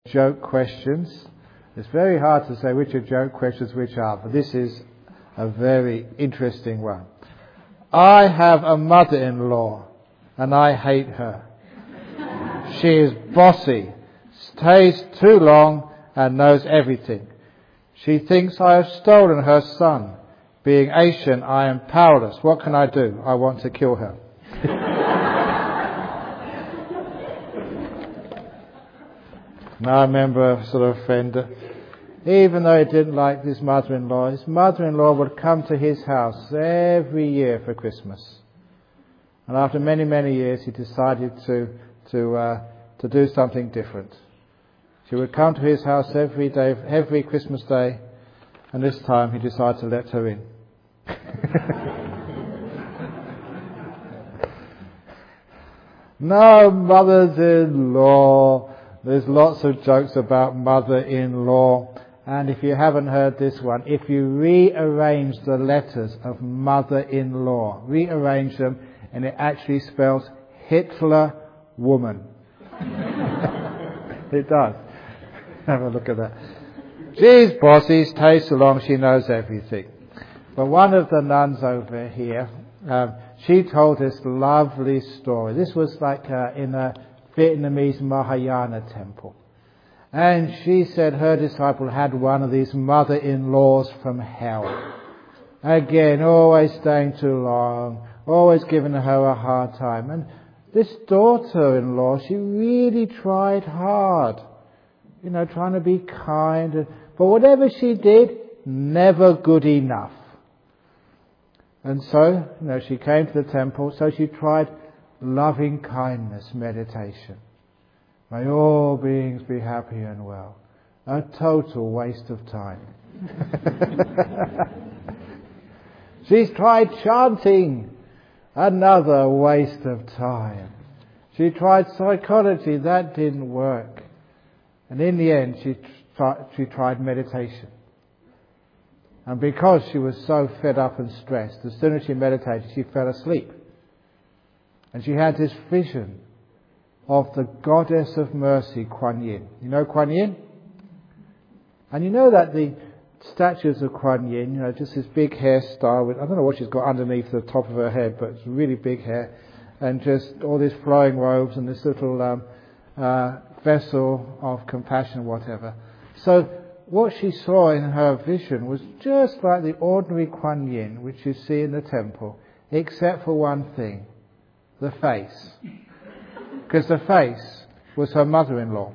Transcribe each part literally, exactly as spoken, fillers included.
joke questions. It's very hard to say which are joke questions, which are, but this is a very interesting one. I have a mother-in-law and I hate her. She is bossy, stays too long and knows everything. She thinks I have stolen her son. Being Asian, I am powerless. What can I do? I want to kill her. Now I remember a sort of friend, uh, even though he didn't like his mother-in-law, his mother-in-law would come to his house every year for Christmas. And after many, many years, he decided to to uh, to do something different. She would come to his house every day, every Christmas day, and this time he decided to let her in. No mothers-in-law. There's lots of jokes about mother-in-law. And if you haven't heard this one, if you rearrange the letters of mother-in-law, rearrange them, and it actually spells Hitler woman. It does. Have a look at that. She's bossy, stays so long, she knows everything. But one of the nuns over here, um, she told this lovely story. This was like uh, in a Vietnamese Mahayana temple. And she said her disciple had one of these mother-in-laws from hell. Again, always staying too long, always giving her a hard time. And this daughter-in-law, she really tried hard, you know, trying to be kind. But whatever she did, never good enough. And so, you know, she came to the temple, so she tried loving kindness meditation. May all beings be happy and well. A total waste of time. She's tried chanting. Another waste of time. She tried psychology. That didn't work. And in the end, she, tri- she tried meditation. And because she was so fed up and stressed, as soon as she meditated, she fell asleep. And she had this vision of the goddess of mercy, Kuan Yin. You know Kuan Yin? And you know that the statues of Kuan Yin, you know, just this big hairstyle with, I don't know what she's got underneath the top of her head, but it's really big hair, and just all these flowing robes and this little um, uh, vessel of compassion, whatever. So what she saw in her vision was just like the ordinary Kuan Yin, which you see in the temple, except for one thing, the face. Because the face was her mother-in-law.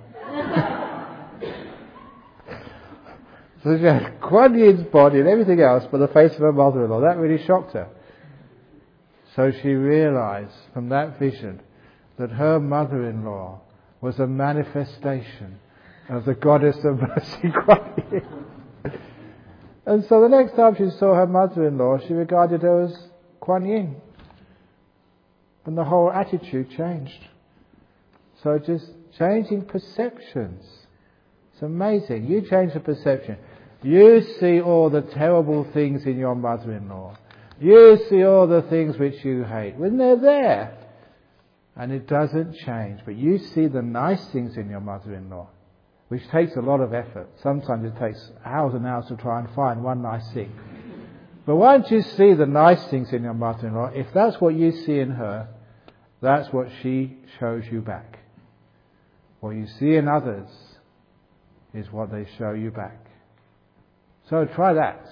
So she had Kuan Yin's body and everything else, but the face of her mother-in-law. That really shocked her. So she realized from that vision that her mother-in-law was a manifestation of the goddess of mercy, Kuan Yin. And so the next time she saw her mother-in-law, she regarded her as Kuan Yin. And the whole attitude changed. So just changing perceptions. It's amazing. You change the perception. You see all the terrible things in your mother-in-law. You see all the things which you hate. When they're there. And it doesn't change. But you see the nice things in your mother-in-law. Which takes a lot of effort. Sometimes it takes hours and hours to try and find one nice thing. But once you see the nice things in your mother-in-law, if that's what you see in her, that's what she shows you back. What you see in others is what they show you back. So try that.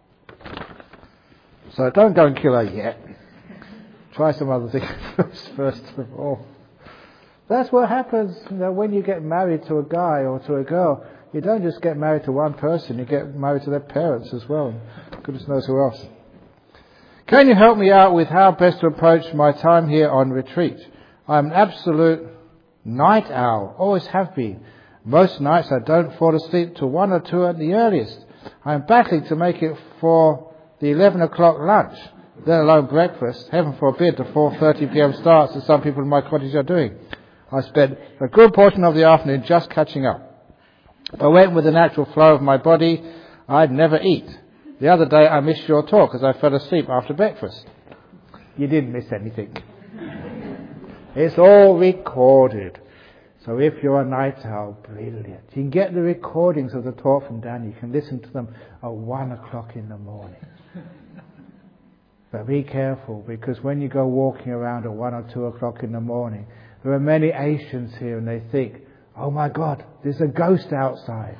So don't go and kill her yet. Try some other things first, first of all. That's what happens, you know, when you get married to a guy or to a girl. You don't just get married to one person, you get married to their parents as well. Goodness knows who else. Can you help me out with how best to approach my time here on retreat? I'm an absolute night owl, always have been. Most nights I don't fall asleep till one or two at the earliest. I'm battling to make it for the eleven o'clock lunch, let alone breakfast. Heaven forbid the four thirty p.m. starts as some people in my cottage are doing. I spent a good portion of the afternoon just catching up. If I went with the natural flow of my body, I'd never eat. The other day I missed your talk because I fell asleep after breakfast. You didn't miss anything. It's all recorded. So if you're a night owl, brilliant. You can get the recordings of the talk from Dan. You can listen to them at one o'clock in the morning. But be careful, because when you go walking around at one or two o'clock in the morning, there are many Asians here and they think, oh my God, there's a ghost outside.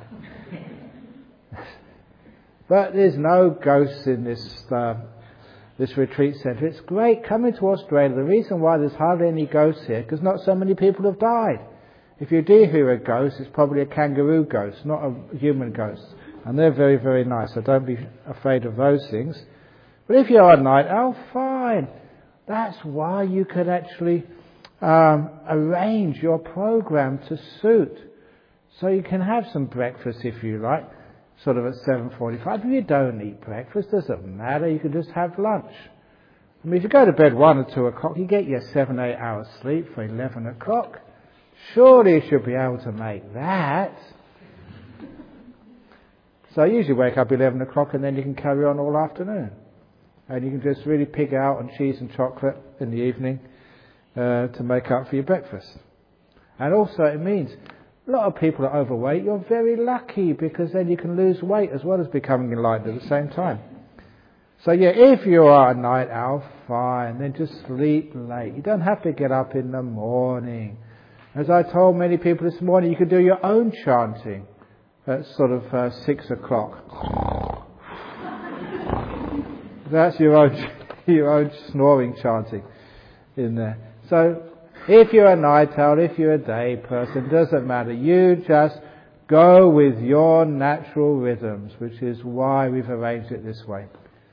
But there's no ghosts in this uh, this retreat centre. It's great coming to Australia. The reason why there's hardly any ghosts here, because not so many people have died. If you do hear a ghost, it's probably a kangaroo ghost, not a human ghost. And they're very, very nice, so don't be afraid of those things. But if you're a night owl, fine. That's why you could actually um, arrange your program to suit. So you can have some breakfast if you like, sort of at seven forty-five. If you don't eat breakfast, doesn't matter, you can just have lunch. I mean, if you go to bed one or two o'clock, you get your seven, eight hours sleep for eleven o'clock. Surely you should be able to make that. So I usually wake up eleven o'clock and then you can carry on all afternoon. And you can just really pig out on cheese and chocolate in the evening uh, to make up for your breakfast. And also it means a lot of people are overweight. You're very lucky, because then you can lose weight as well as becoming enlightened at the same time. So yeah, if you are a night owl, fine. Then just sleep late. You don't have to get up in the morning. As I told many people this morning, you could do your own chanting at sort of uh, six o'clock. That's your own, your own snoring chanting in there. So if you're a night owl, if you're a day person, doesn't matter. You just go with your natural rhythms, which is why we've arranged it this way.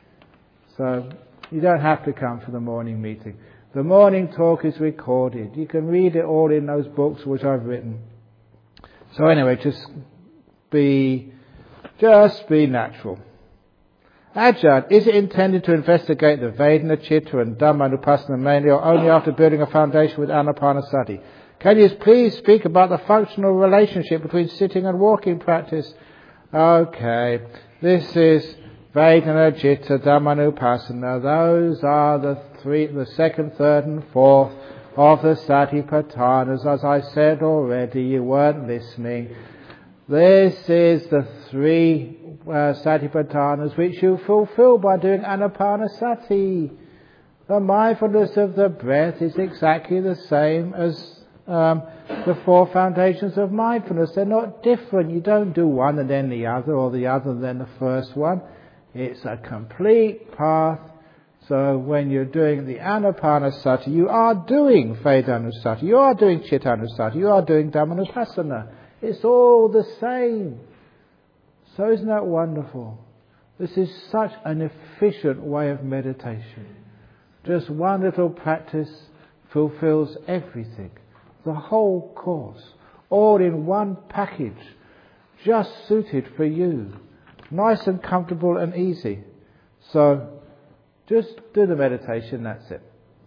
So you don't have to come for the morning meeting. The morning talk is recorded. You can read it all in those books which I've written. So anyway, just be, just be natural. Ajahn, is it intended to investigate the Vedana, Chitta and Dhammanupassana mainly, or only after building a foundation with Anapanasati? Can you please speak about the functional relationship between sitting and walking practice? Okay, this is Vedana, Chitta, Dhammanupassana. Those are the three, the second, third and fourth of the Satipatthanas. As I said already, you weren't listening. This is the three uh, Satipatthanas which you fulfill by doing Anapanasati. The mindfulness of the breath is exactly the same as um, the four foundations of mindfulness. They're not different. You don't do one and then the other, or the other and then the first one. It's a complete path. So when you're doing the Anapanasati, you are doing Vedanusati, you are doing Chittanusati, you are doing Dhammanupassana. It's all the same. So isn't that wonderful? This is such an efficient way of meditation. Just one little practice fulfills everything. The whole course. All in one package. Just suited for you. Nice and comfortable and easy. So just do the meditation, that's it.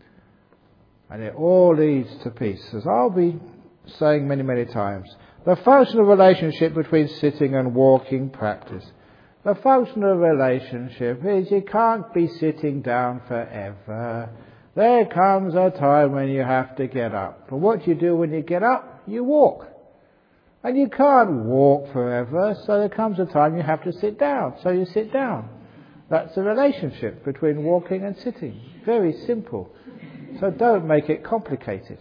And it all leads to peace. As I'll be saying many, many times. The functional relationship between sitting and walking practice. The functional relationship is you can't be sitting down forever. There comes a time when you have to get up. But what you do when you get up, you walk. And you can't walk forever, so there comes a time you have to sit down. So you sit down. That's the relationship between walking and sitting. Very simple. So don't make it complicated.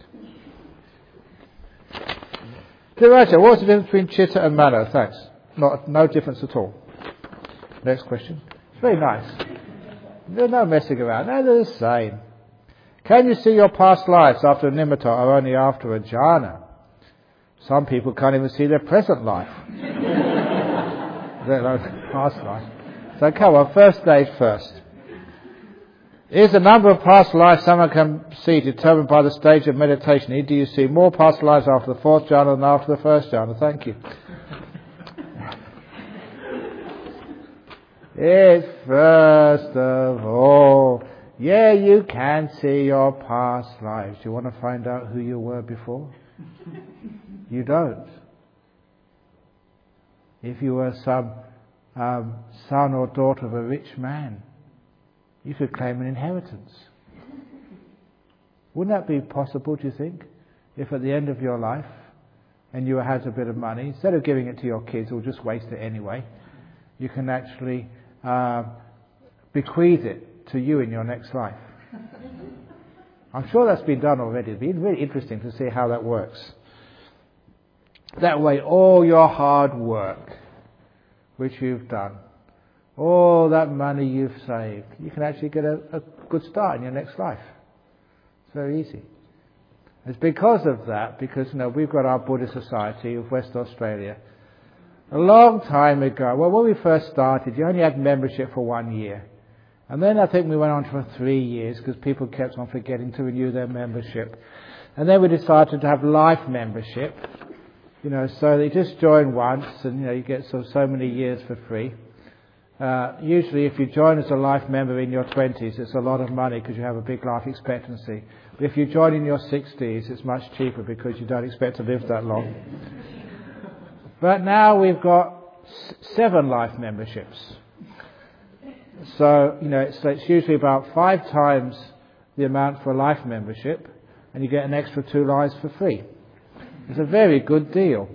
Raja, what's the difference between chitta and mano? Thanks. Not, no difference at all. Next question. It's very nice. There's no messing around. No, they're the same. Can you see your past lives after a nimitta or only after a jhana? Some people can't even see their present life. Let alone past life. So come on, first stage first. Is the number of past lives someone can see determined by the stage of meditation? Do you see more past lives after the fourth jhana than after the first jhana? Thank you. It's first of all, yeah, you can see your past lives. Do you want to find out who you were before? You don't. If you were some um, son or daughter of a rich man, you could claim an inheritance. Wouldn't that be possible, do you think? If at the end of your life and you had a bit of money, instead of giving it to your kids or just waste it anyway, you can actually uh, bequeath it to you in your next life. I'm sure that's been done already. It'd be really interesting to see how that works. That way, all your hard work, which you've done, all that money you've saved, you can actually get a, a good start in your next life. It's very easy. It's because of that, because you know we've got our Buddhist Society of West Australia. A long time ago, well, when we first started, you only had membership for one year. And then I think we went on for three years because people kept on forgetting to renew their membership. And then we decided to have life membership, you know, so they just join once and, you know, you get so, so many years for free. Uh, usually if you join as a life member in your twenties, it's a lot of money because you have a big life expectancy. But if you join in your sixties, it's much cheaper because you don't expect to live that long. But now we've got s- seven life memberships. So, you know, it's, it's usually about five times the amount for a life membership, and you get an extra two lives for free. It's a very good deal.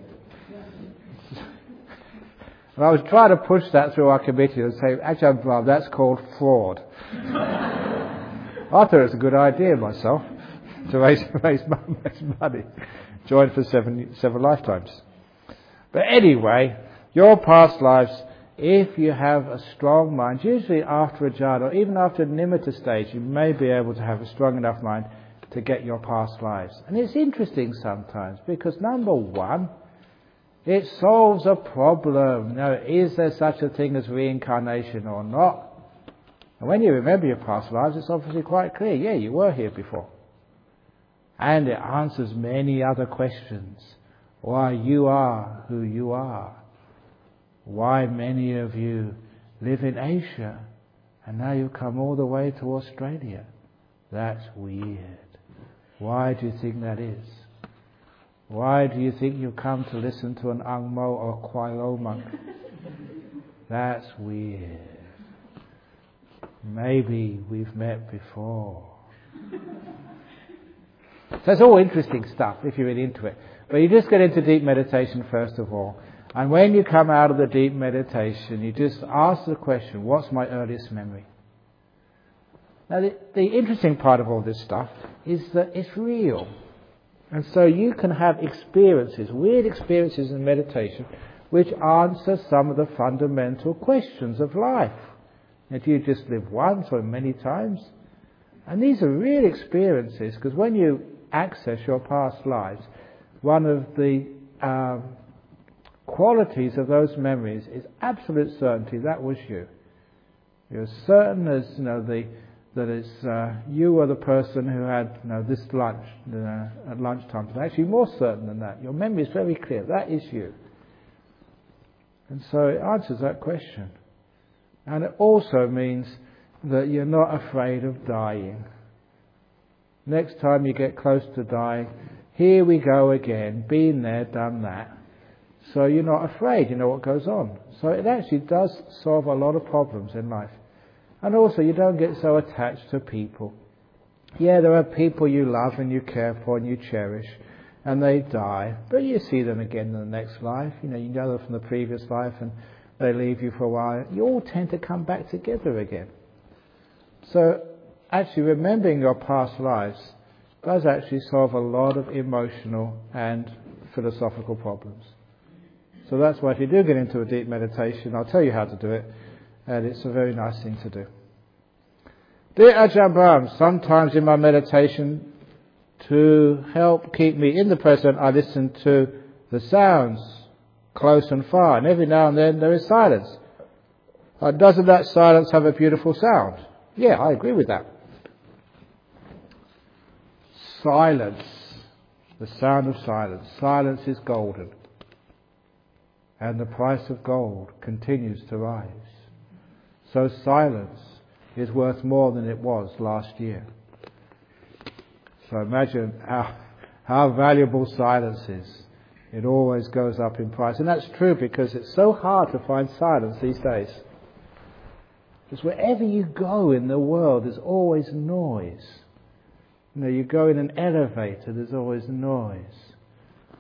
And I was trying to push that through our committee and say, Ajahn Brahm, that's called fraud. I thought it was a good idea myself to raise, raise money, join for seven, seven lifetimes. But anyway, your past lives, if you have a strong mind, usually after a jhana or even after a nimitta stage, you may be able to have a strong enough mind to get your past lives. And it's interesting sometimes because number one, it solves a problem. Now, is there such a thing as reincarnation or not? And when you remember your past lives, it's obviously quite clear. Yeah, you were here before. And it answers many other questions. Why you are who you are. Why many of you live in Asia and now you've come all the way to Australia. That's weird. Why do you think that is? Why do you think you've come to listen to an Ang Mo or Kwai Lo monk? That's weird. Maybe we've met before. So it's all interesting stuff if you're really into it. But you just get into deep meditation first of all. And when you come out of the deep meditation, you just ask the question, what's my earliest memory? Now the, the interesting part of all this stuff is that it's real. And so you can have experiences, weird experiences in meditation, which answer some of the fundamental questions of life. Now, do you just live once or many times? And these are real experiences, because when you access your past lives, one of the um, qualities of those memories is absolute certainty that was you. You're certain as you know the that it's uh, you are the person who had you know this lunch uh, at lunchtime. But actually, more certain than that. Your memory is very clear. That is you. And so it answers that question. And it also means that you're not afraid of dying. Next time you get close to dying, here we go again. Been there, done that. So you're not afraid, you know what goes on. So it actually does solve a lot of problems in life. And also you don't get so attached to people. Yeah, there are people you love and you care for and you cherish, and they die, but you see them again in the next life. You know, you know them from the previous life and they leave you for a while. You all tend to come back together again. So actually remembering your past lives does actually solve a lot of emotional and philosophical problems. So that's why if you do get into a deep meditation, I'll tell you how to do it, and it's a very nice thing to do. Dear Ajahn Brahm, sometimes in my meditation, to help keep me in the present, I listen to the sounds close and far, and every now and then there is silence. Uh, doesn't that silence have a beautiful sound? Yeah, I agree with that. Silence, the sound of silence. Silence is golden. And the price of gold continues to rise. So silence is worth more than it was last year. So imagine how, how valuable silence is. It always goes up in price. And that's true because it's so hard to find silence these days. Because wherever you go in the world, there's always noise. You know, you go in an elevator, there's always noise.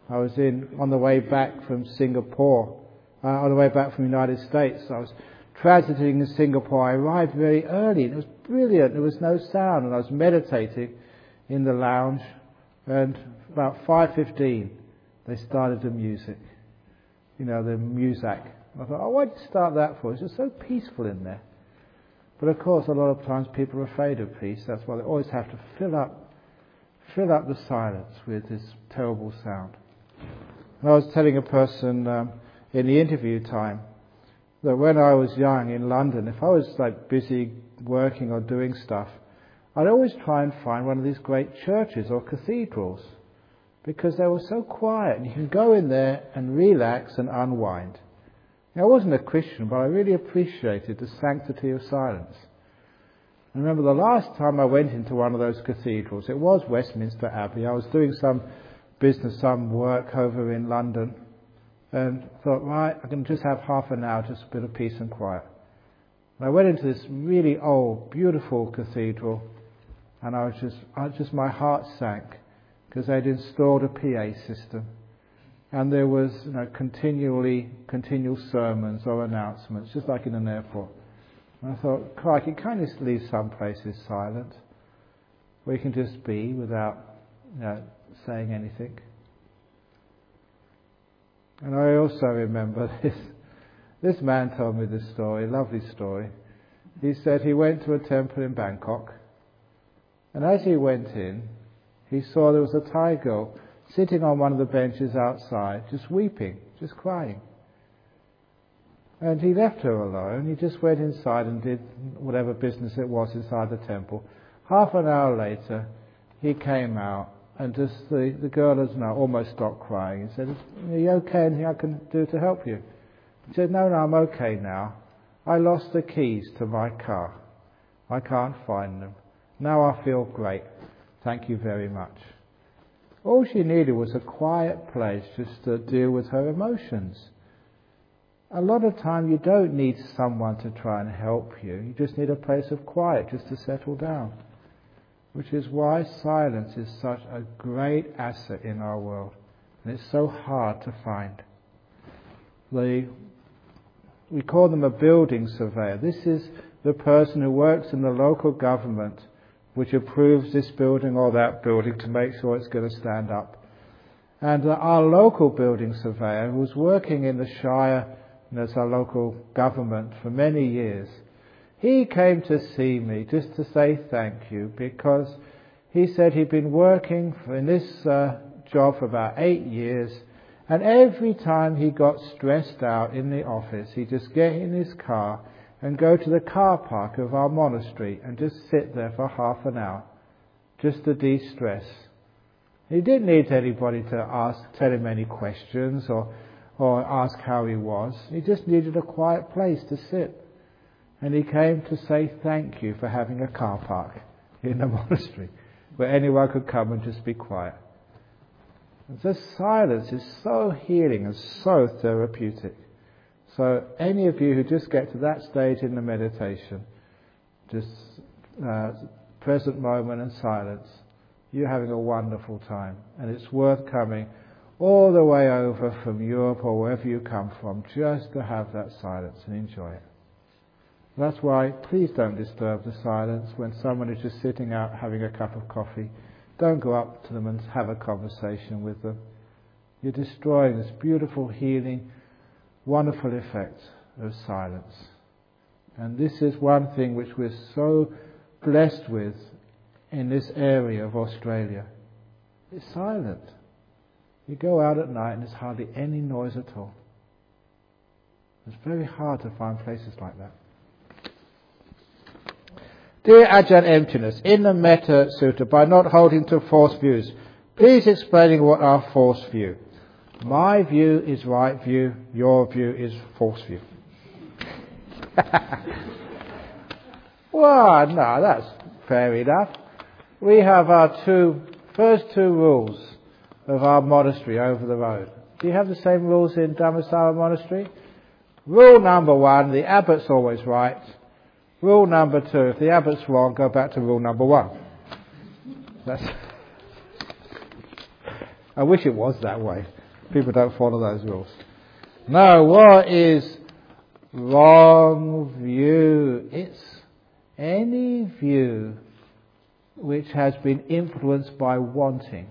I was in on the way back from Singapore, uh, on the way back from the United States. I was transiting in Singapore. I arrived very early, and it was brilliant. There was no sound, and I was meditating in the lounge, and about five fifteen, they started the music. You know, the music. I thought, oh, why did you start that for? It's just so peaceful in there. But of course, a lot of times people are afraid of peace. That's why they always have to fill up, fill up the silence with this terrible sound. And I was telling a person um, in the interview time that when I was young in London, if I was like busy working or doing stuff, I'd always try and find one of these great churches or cathedrals, because they were so quiet and you can go in there and relax and unwind. Now, I wasn't a Christian, but I really appreciated the sanctity of silence. I remember the last time I went into one of those cathedrals, it was Westminster Abbey. I was doing some business, some work over in London, and thought, right, I can just have half an hour, just a bit of peace and quiet. And I went into this really old, beautiful cathedral, and I was just, I just my heart sank, because they'd installed a P A system, and there was, you know, continually, continual sermons or announcements, just like in an airport. And I thought, crikey, can't you just leave some places silent, where you can just be without, you know, saying anything? And I also remember this. This man told me this story, a lovely story. He said he went to a temple in Bangkok, and as he went in, he saw there was a Thai girl sitting on one of the benches outside, just weeping, just crying. And he left her alone. He just went inside and did whatever business it was inside the temple. Half an hour later, he came out, and just the, the girl has now almost stopped crying. He said, "Are you okay? Anything I can do to help you?" He said, no, no, I'm okay now. I lost the keys to my car. I can't find them. Now I feel great. Thank you very much. All she needed was a quiet place just to deal with her emotions. A lot of time you don't need someone to try and help you. You just need a place of quiet just to settle down. Which is why silence is such a great asset in our world. And it's so hard to find. The, we call them a building surveyor. This is the person who works in the local government which approves this building or that building to make sure it's going to stand up. And uh, our local building surveyor, who was working in the Shire, you know, as our local government for many years, he came to see me just to say thank you, because he said he'd been working for, in this uh, job for about eight years, and every time he got stressed out in the office, he'd just get in his car and go to the car park of our monastery and just sit there for half an hour, just to de-stress. He didn't need anybody to ask, tell him any questions or, or ask how he was. He just needed a quiet place to sit. And he came to say thank you for having a car park in the monastery where anyone could come and just be quiet. And so silence is so healing and so therapeutic. So any of you who just get to that stage in the meditation, just uh, present moment and silence, you're having a wonderful time. And it's worth coming all the way over from Europe or wherever you come from just to have that silence and enjoy it. That's why please don't disturb the silence when someone is just sitting out having a cup of coffee. Don't go up to them and have a conversation with them. You're destroying this beautiful, healing, wonderful effect of silence. And this is one thing which we're so blessed with in this area of Australia. It's silent. You go out at night and there's hardly any noise at all. It's very hard to find places like that. Dear Ajahn Emptiness, in the Metta Sutta, by not holding to false views, please explaining what are false view. My view is right view, your view is false view. Well, no, that's fair enough. We have our two, first two rules of our monastery over the road. Do you have the same rules in Dhammasara Monastery? Rule number one, the abbot's always right. Rule number two, if the abbot's wrong, go back to rule number one. That's I wish it was that way. People don't follow those rules. No, what is wrong view? It's any view which has been influenced by wanting.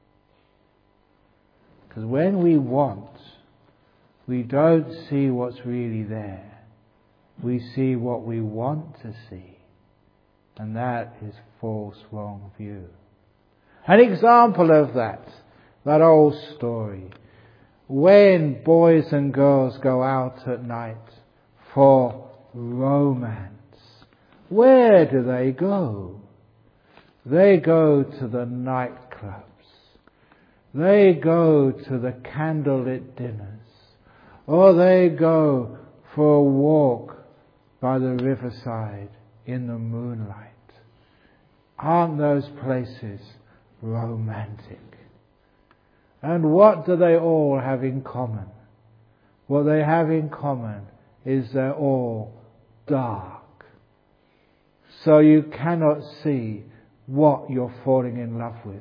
Because when we want, we don't see what's really there. We see what we want to see. And that is false, wrong view. An example of that, that old story. When boys and girls go out at night for romance, where do they go? They go to the nightclubs. They go to the candlelit dinners. Or they go for a walk by the riverside in the moonlight. Aren't those places romantic? And what do they all have in common? What they have in common is they're all dark. So you cannot see what you're falling in love with.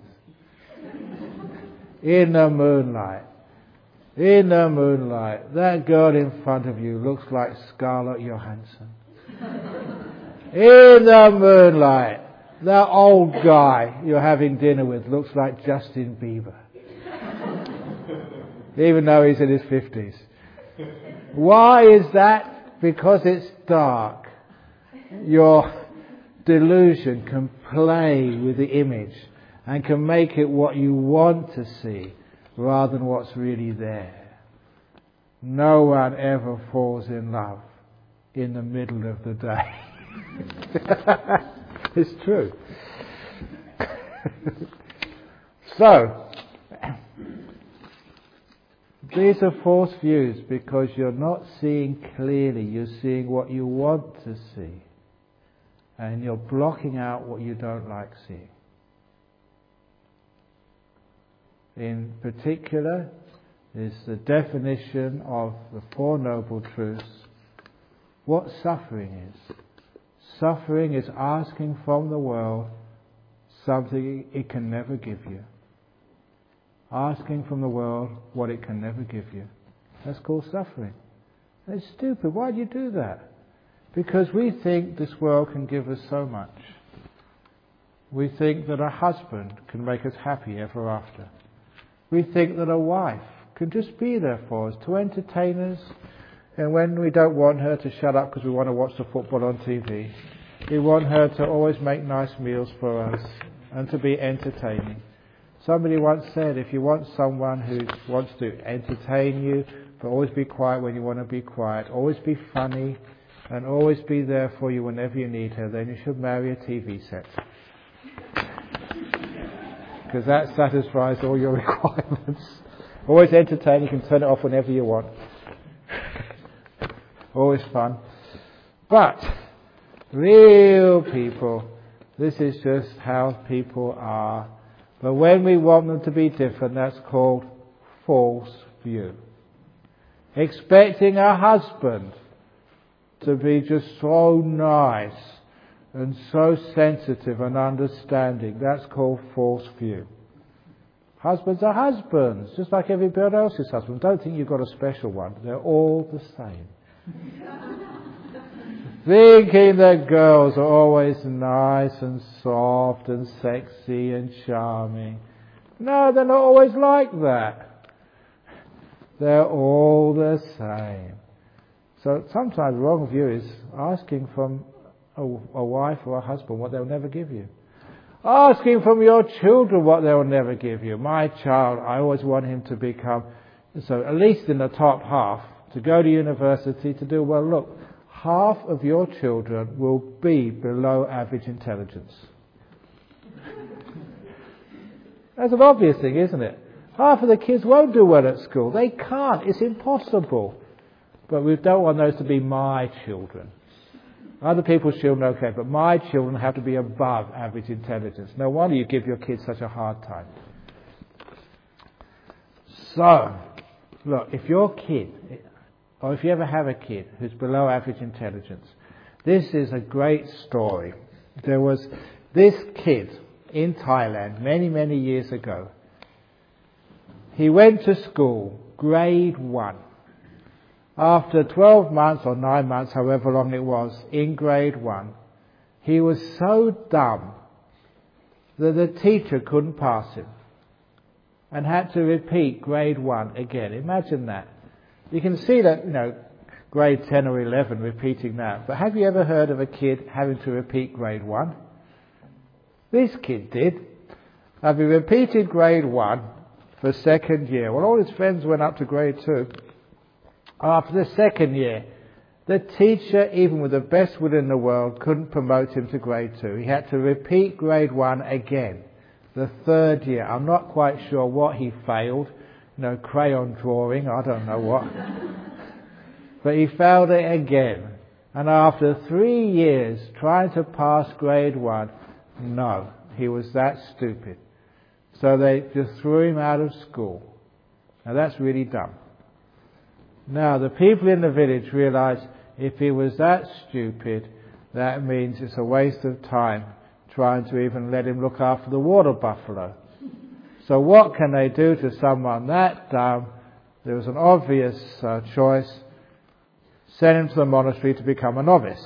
In the moonlight, in the moonlight, that girl in front of you looks like Scarlett Johansson. In the moonlight, that old guy you're having dinner with looks like Justin Bieber. Even though he's in his fifties. Why is that? Because it's dark. Your delusion can play with the image and can make it what you want to see rather than what's really there. No one ever falls in love in the middle of the day. It's true. So, these are false views because you're not seeing clearly. You're seeing what you want to see. And you're blocking out what you don't like seeing. In particular, is the definition of the Four Noble Truths, what suffering is. Suffering is asking from the world something it can never give you. Asking from the world what it can never give you. That's called suffering. And it's stupid. Why do you do that? Because we think this world can give us so much. We think that a husband can make us happy ever after. We think that a wife can just be there for us, to entertain us. And when we don't want her to shut up because we want to watch the football on T V, we want her to always make nice meals for us and to be entertaining. Somebody once said, if you want someone who wants to entertain you, but always be quiet when you want to be quiet, always be funny, and always be there for you whenever you need her, then you should marry a T V set. Because that satisfies all your requirements. Always entertaining, you can turn it off whenever you want. Always fun. But, real people, this is just how people are. But when we want them to be different, that's called false view. Expecting a husband to be just so nice and so sensitive and understanding, that's called false view. Husbands are husbands, just like everybody else's husband. Don't think you've got a special one. They're all the same. Thinking that girls are always nice and soft and sexy and charming. No, they're not always like that. They're all the same. So sometimes the wrong view is asking from a, a wife or a husband what they'll never give you. Asking from your children what they'll never give you. My child, I always want him to become, so at least in the top half, to go to university, to do well. Look, half of your children will be below average intelligence. That's an obvious thing, isn't it? Half of the kids won't do well at school. They can't. It's impossible. But we don't want those to be my children. Other people's children, okay, but my children have to be above average intelligence. No wonder you give your kids such a hard time. So, look, if your kid, or if you ever have a kid who's below average intelligence, this is a great story. There was this kid in Thailand many, many years ago. he went to school, grade one. After twelve months or nine months, however long it was, in grade one, he was so dumb that the teacher couldn't pass him and had to repeat grade one again. Imagine that. You can see that, you know, grade ten or eleven repeating that. But have you ever heard of a kid having to repeat grade one? This kid did. Have you repeated grade one for second year? Well, all his friends went up to grade two. After the second year, the teacher, even with the best will in the world, couldn't promote him to grade two. He had to repeat grade one again, the third year. I'm not quite sure what he failed. You know, crayon drawing, I don't know what. But he failed it again. And after three years trying to pass grade one, no, he was that stupid. So they just threw him out of school. Now that's really dumb. Now the people in the village realized if he was that stupid, that means it's a waste of time trying to even let him look after the water buffalo. So what can they do to someone that dumb? There was an obvious uh, choice. Send him to the monastery to become a novice.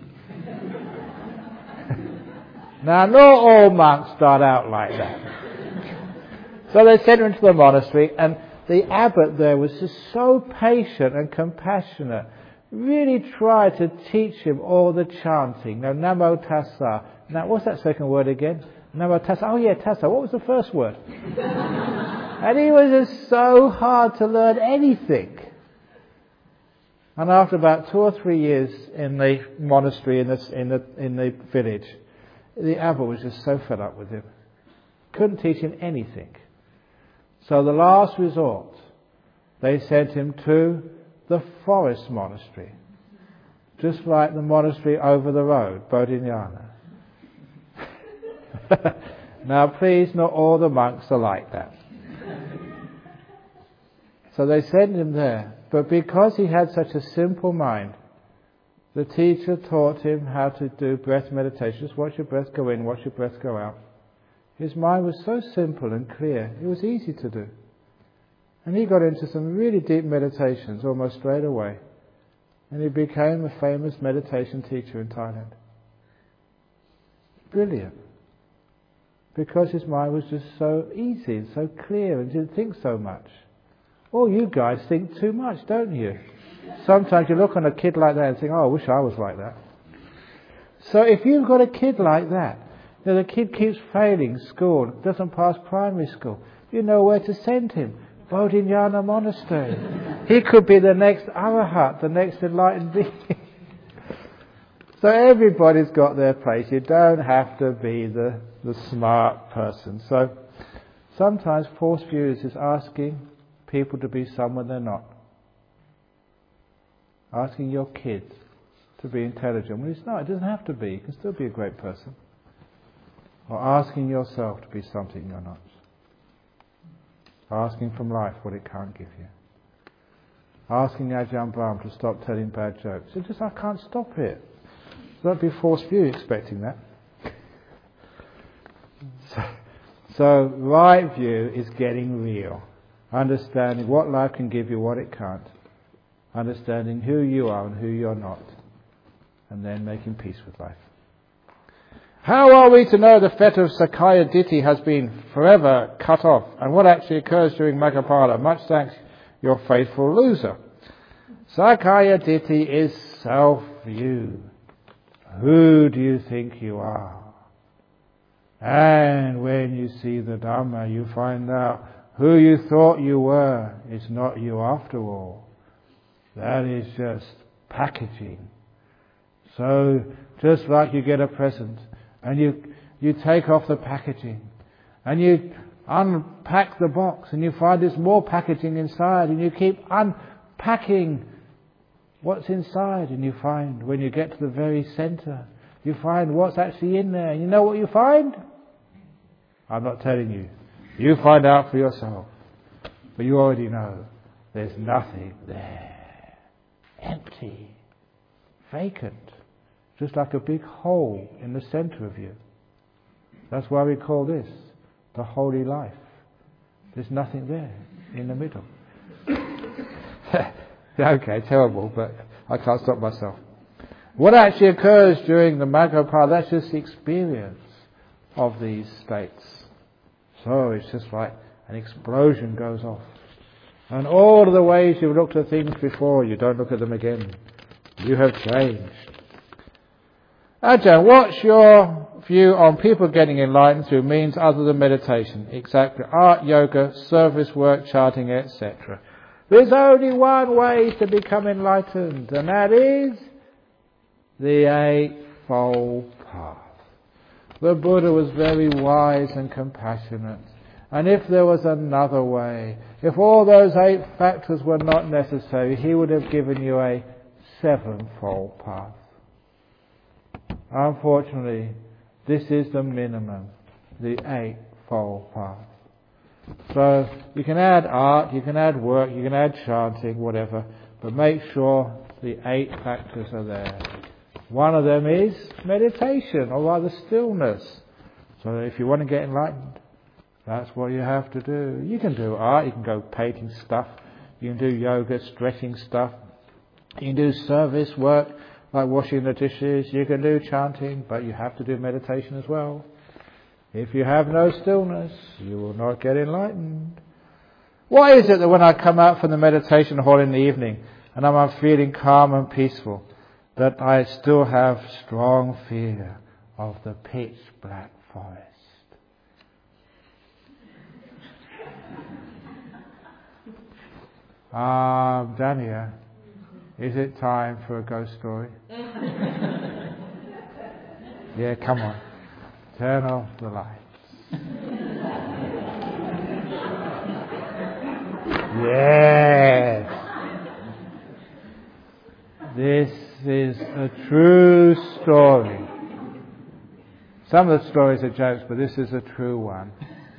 Now, not all monks start out like that. So they sent him to the monastery, and the abbot there was just so patient and compassionate, really tried to teach him all the chanting. Now, Namo Tassa. Now, what's that second word again? Namo Tassa. Oh yeah, Tassa. What was the first word? And he was just so hard to learn anything. And after about two or three years in the monastery, in the, in the, in the village, the abbot was just so fed up with him. Couldn't teach him anything. So the last resort, they sent him to the forest monastery. Just like the monastery over the road, Bodhinyana. Now please, not all the monks are like that. So they sent him there. But because he had such a simple mind, the teacher taught him how to do breath meditation. Just watch your breath go in, watch your breath go out. His mind was so simple and clear, it was easy to do. And he got into some really deep meditations almost straight away. And he became a famous meditation teacher in Thailand. Brilliant. Because his mind was just so easy and so clear and didn't think so much. Oh, you guys think too much, don't you? Sometimes you look on a kid like that and think, oh, I wish I was like that. So if you've got a kid like that, you know, the kid keeps failing school, doesn't pass primary school, you know where to send him. Bodhinyana Monastery. He could be the next Arahat, the next enlightened being. So everybody's got their place. You don't have to be the, the smart person. So sometimes Force Views is asking people to be someone they're not. Asking your kids to be intelligent. Well, it's not. It doesn't have to be. You can still be a great person. Or asking yourself to be something you're not. Asking from life what it can't give you. Asking Ajahn Brahm to stop telling bad jokes. So just, I can't stop it. Don't be Force View expecting that. So, so right view is getting real. Understanding what life can give you, what it can't. Understanding who you are and who you're not. And then making peace with life. How are we to know the fetter of Sakaya Ditti has been forever cut off? And what actually occurs during Maggapada? Much thanks, your faithful loser. Sakaya Ditti is self-view. Who do you think you are? And when you see the Dhamma, you find out who you thought you were is not you after all. That is just packaging. So, just like you get a present, and you you take off the packaging, and you unpack the box, and you find there's more packaging inside, and you keep unpacking what's inside, and you find, when you get to the very centre, you find what's actually in there. You know what you find? I'm not telling you. You find out for yourself. But you already know there's nothing there. Empty. Vacant. Just like a big hole in the centre of you. That's why we call this the holy life. There's nothing there. in the middle. Okay, terrible, but I can't stop myself. What actually occurs during the Maghopa, that's just the experience of these states. So it's just like an explosion goes off. And all of the ways you've looked at things before, you don't look at them again. You have changed. Ajahn, what's your view on people getting enlightened through means other than meditation? Exactly. Art, yoga, service work, chanting, et cetera. There's only one way to become enlightened, and that is the Eightfold Path. The Buddha was very wise and compassionate. And if there was another way, if all those eight factors were not necessary, he would have given you a sevenfold path. Unfortunately, this is the minimum, the Eightfold Path. So you can add art, you can add work, you can add chanting, whatever, but make sure the eight factors are there. One of them is meditation, or rather stillness. So if you want to get enlightened, that's what you have to do. You can do art, you can go painting stuff, you can do yoga, stretching stuff, you can do service work, like washing the dishes, you can do chanting, but you have to do meditation as well. If you have no stillness, you will not get enlightened. Why is it that when I come out from the meditation hall in the evening and I'm feeling calm and peaceful, that I still have strong fear of the pitch black forest? Ah, um, Dania, is it time for a ghost story? Yeah, come on. Turn off the lights. Yes. This is a true story. Some of the stories are jokes, but this is a true one.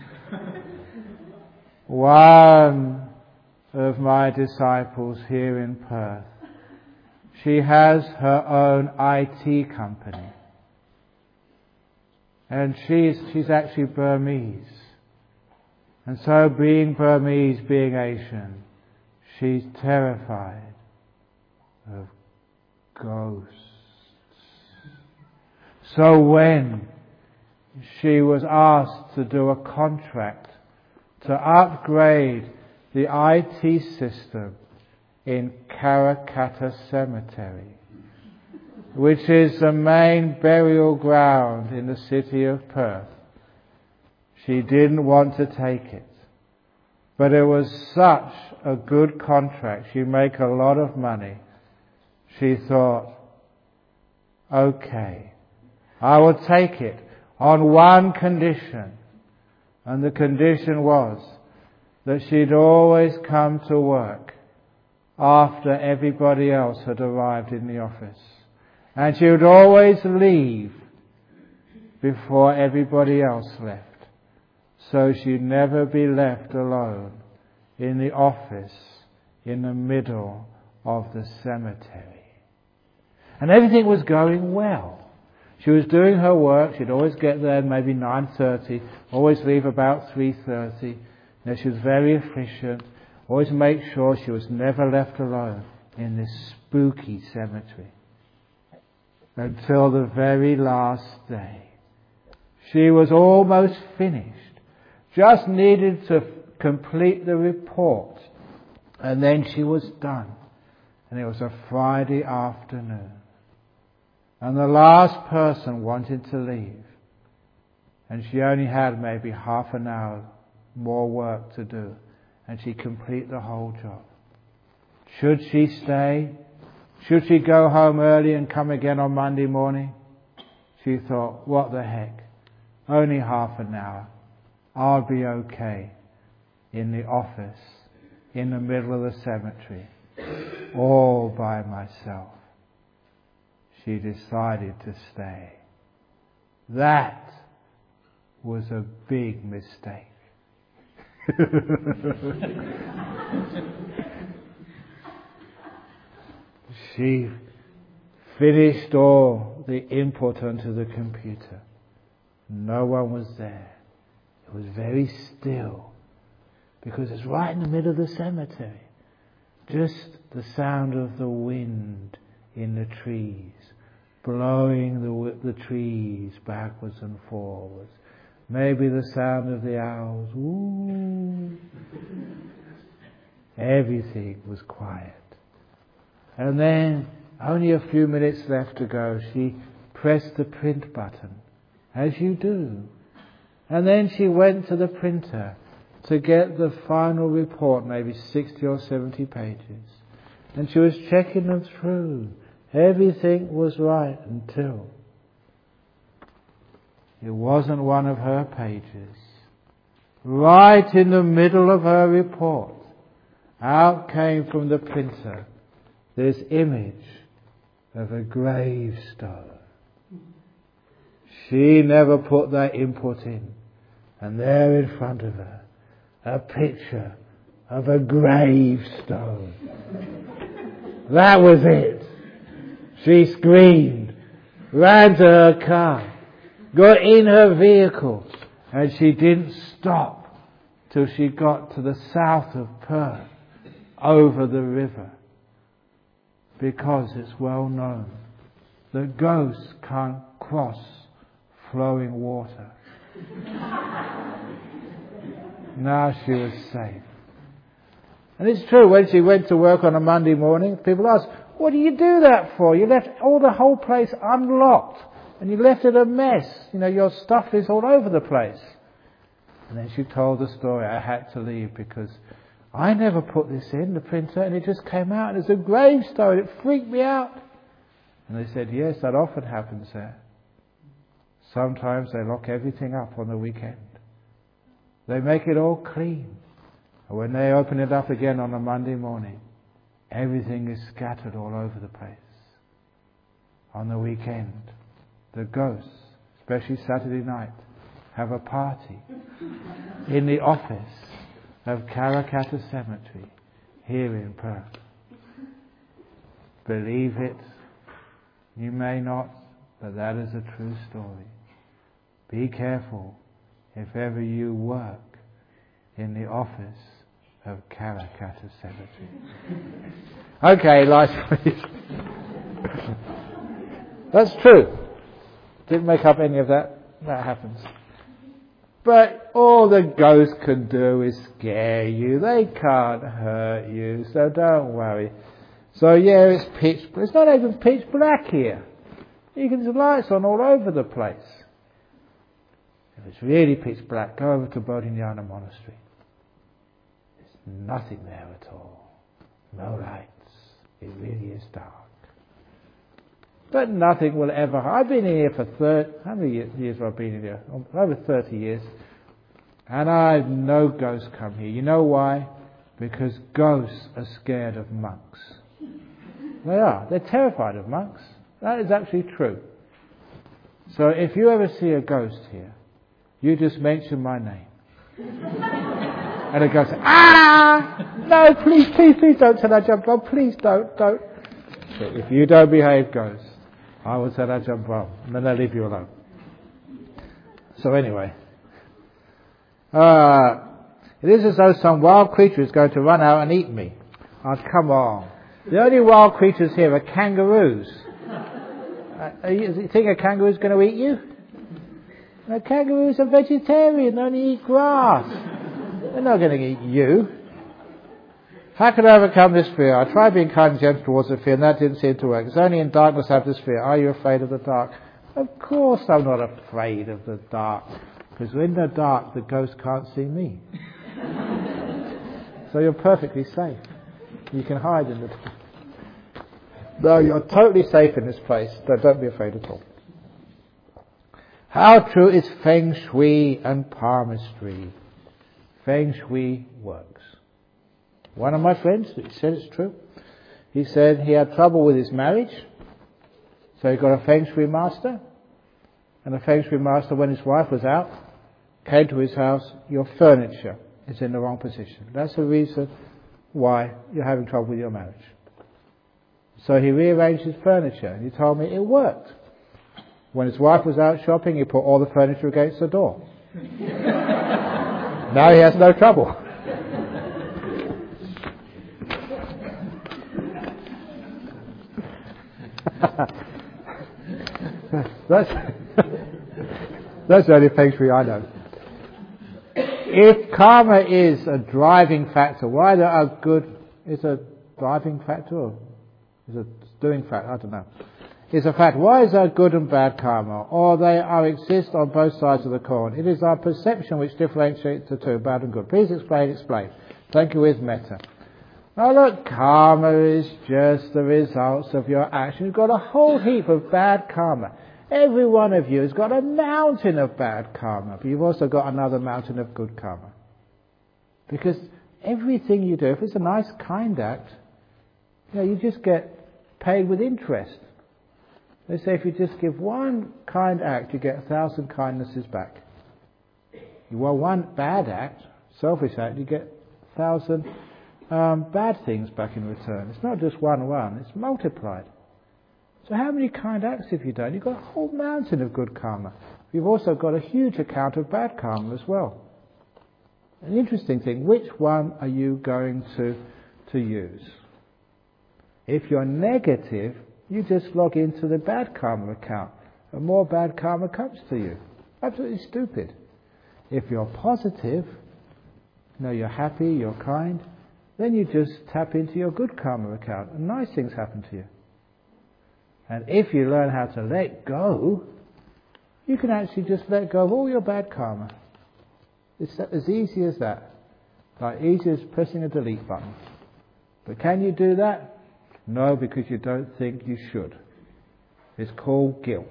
One of my disciples here in Perth, she has her own I T company. And she's, she's actually Burmese. And so being Burmese, being Asian, she's terrified of ghosts. So when she was asked to do a contract to upgrade the I T system in Karrakatta Cemetery, which is the main burial ground in the city of Perth, she didn't want to take it. But it was such a good contract, she'd make a lot of money. She thought, okay, I will take it on one condition. And the condition was that she'd always come to work after everybody else had arrived in the office. And she would always leave before everybody else left. So she'd never be left alone in the office in the middle of the cemetery. And everything was going well. She was doing her work. She'd always get there maybe nine thirty, always leave about three thirty. You know, she was very efficient, always make sure she was never left alone in this spooky cemetery. Until the very last day. She was almost finished. Just needed to complete the report. And then she was done. And it was a Friday afternoon. And the last person wanted to leave. And she only had maybe half an hour more work to do. And she'd complete the whole job. Should she stay? Should she go home early and come again on Monday morning? She thought, what the heck? Only half an hour. I'll be okay in the office, in the middle of the cemetery, all by myself. She decided to stay. That was a big mistake. She finished all the input onto the computer. No one was there. It was very still. because it's right in the middle of the cemetery. Just the sound of the wind in the trees, blowing the, the trees backwards and forwards. Maybe the sound of the owls. Ooh. Everything was quiet. And then, only a few minutes left to go, she pressed the print button, as you do. And then she went to the printer to get the final report, maybe sixty or seventy pages. And she was checking them through. Everything was right until it wasn't one of her pages. Right in the middle of her report, out came from the printer this image of a gravestone. She never put that input in. And there in front of her, a picture of a gravestone. That was it. She screamed, ran to her car, got in her vehicle, and she didn't stop till she got to the south of Perth, over the river. Because it's well known that ghosts can't cross flowing water. Now she was safe. And it's true, when she went to work on a Monday morning, people asked, what do you do that for? You left all the whole place unlocked and you left it a mess. You know, your stuff is all over the place. And then she told the story, I had to leave because I never put this in the printer and it just came out and it's a gravestone. It freaked me out. And they said, yes, that often happens there. Sometimes they lock everything up on the weekend. They make it all clean. And when they open it up again on a Monday morning, everything is scattered all over the place. On the weekend, the ghosts, especially Saturday night, have a party in the office of Karrakatta Cemetery here in Perth. Believe it, you may not, but that is a true story. Be careful if ever you work in the office of Karrakatta Cemetery. Okay, lights please. That's true. Didn't make up any of that. That happens. But all the ghosts can do is scare you. They can't hurt you, so don't worry. So yeah, it's pitch, but it's not even pitch black here. You can see lights on all over the place. If it's really pitch black, go over to Bodhinyana Monastery. There's nothing there at all. No lights. It really is dark. But nothing will ever... I've been in here for thirty... How many years have I been in here? Over thirty years. And I've no ghosts come here. You know why? Because ghosts are scared of monks. They are. They're terrified of monks. That is actually true. So if you ever see a ghost here, you just mention my name. And the ghost says, ah! No, please, please, please don't tell that jump bomb. Please don't, don't. So if you don't behave, ghost, I will tell that jump bomb. And then they'll leave you alone. So anyway. Uh, it is as though some wild creature is going to run out and eat me. Oh, come on. The only wild creatures here are kangaroos. Uh, you think a kangaroo is going to eat you? No, kangaroos are vegetarian, they only eat grass. They're not going to eat you. How can I overcome this fear? I tried being kind and gentle towards the fear and that didn't seem to work. It's only in darkness I have this fear. Are you afraid of the dark? Of course I'm not afraid of the dark. Because in the dark the ghost can't see me. So you're perfectly safe. You can hide in the dark. No, you're totally safe in this place. So don't be afraid at all. How true is Feng Shui and palmistry? Feng Shui works. One of my friends said it's true. He said he had trouble with his marriage. So he got a Feng Shui master. And the Feng Shui master, when his wife was out, came to his house, your furniture is in the wrong position. That's the reason why you're having trouble with your marriage. So he rearranged his furniture and he told me it worked. When his wife was out shopping, he put all the furniture against the door. Now he has no trouble. that's, that's the only feng shui I know. If karma is a driving factor, why there are good, is a driving factor or is a doing factor, I don't know. Is a fact, why is there good and bad karma? Or they are exist on both sides of the coin. It is our perception which differentiates the two, bad and good. Please explain, explain. Thank you, is metta. Now look, karma is just the results of your action. You've got a whole heap of bad karma. Every one of you has got a mountain of bad karma, but you've also got another mountain of good karma. Because everything you do, if it's a nice, kind act, you know, you just get paid with interest. They say if you just give one kind act, you get a thousand kindnesses back. You want one bad act, selfish act, you get a thousand um, bad things back in return. It's not just one one, it's multiplied. So how many kind acts have you done? You've got a whole mountain of good karma. You've also got a huge account of bad karma as well. An interesting thing, which one are you going to, to use? If you're negative, you just log into the bad karma account and more bad karma comes to you. Absolutely stupid. If you're positive, you know, you're happy, you're kind, then you just tap into your good karma account and nice things happen to you. And if you learn how to let go, you can actually just let go of all your bad karma. It's as easy as that. Like easy as pressing a delete button. But can you do that? No, because you don't think you should. It's called guilt.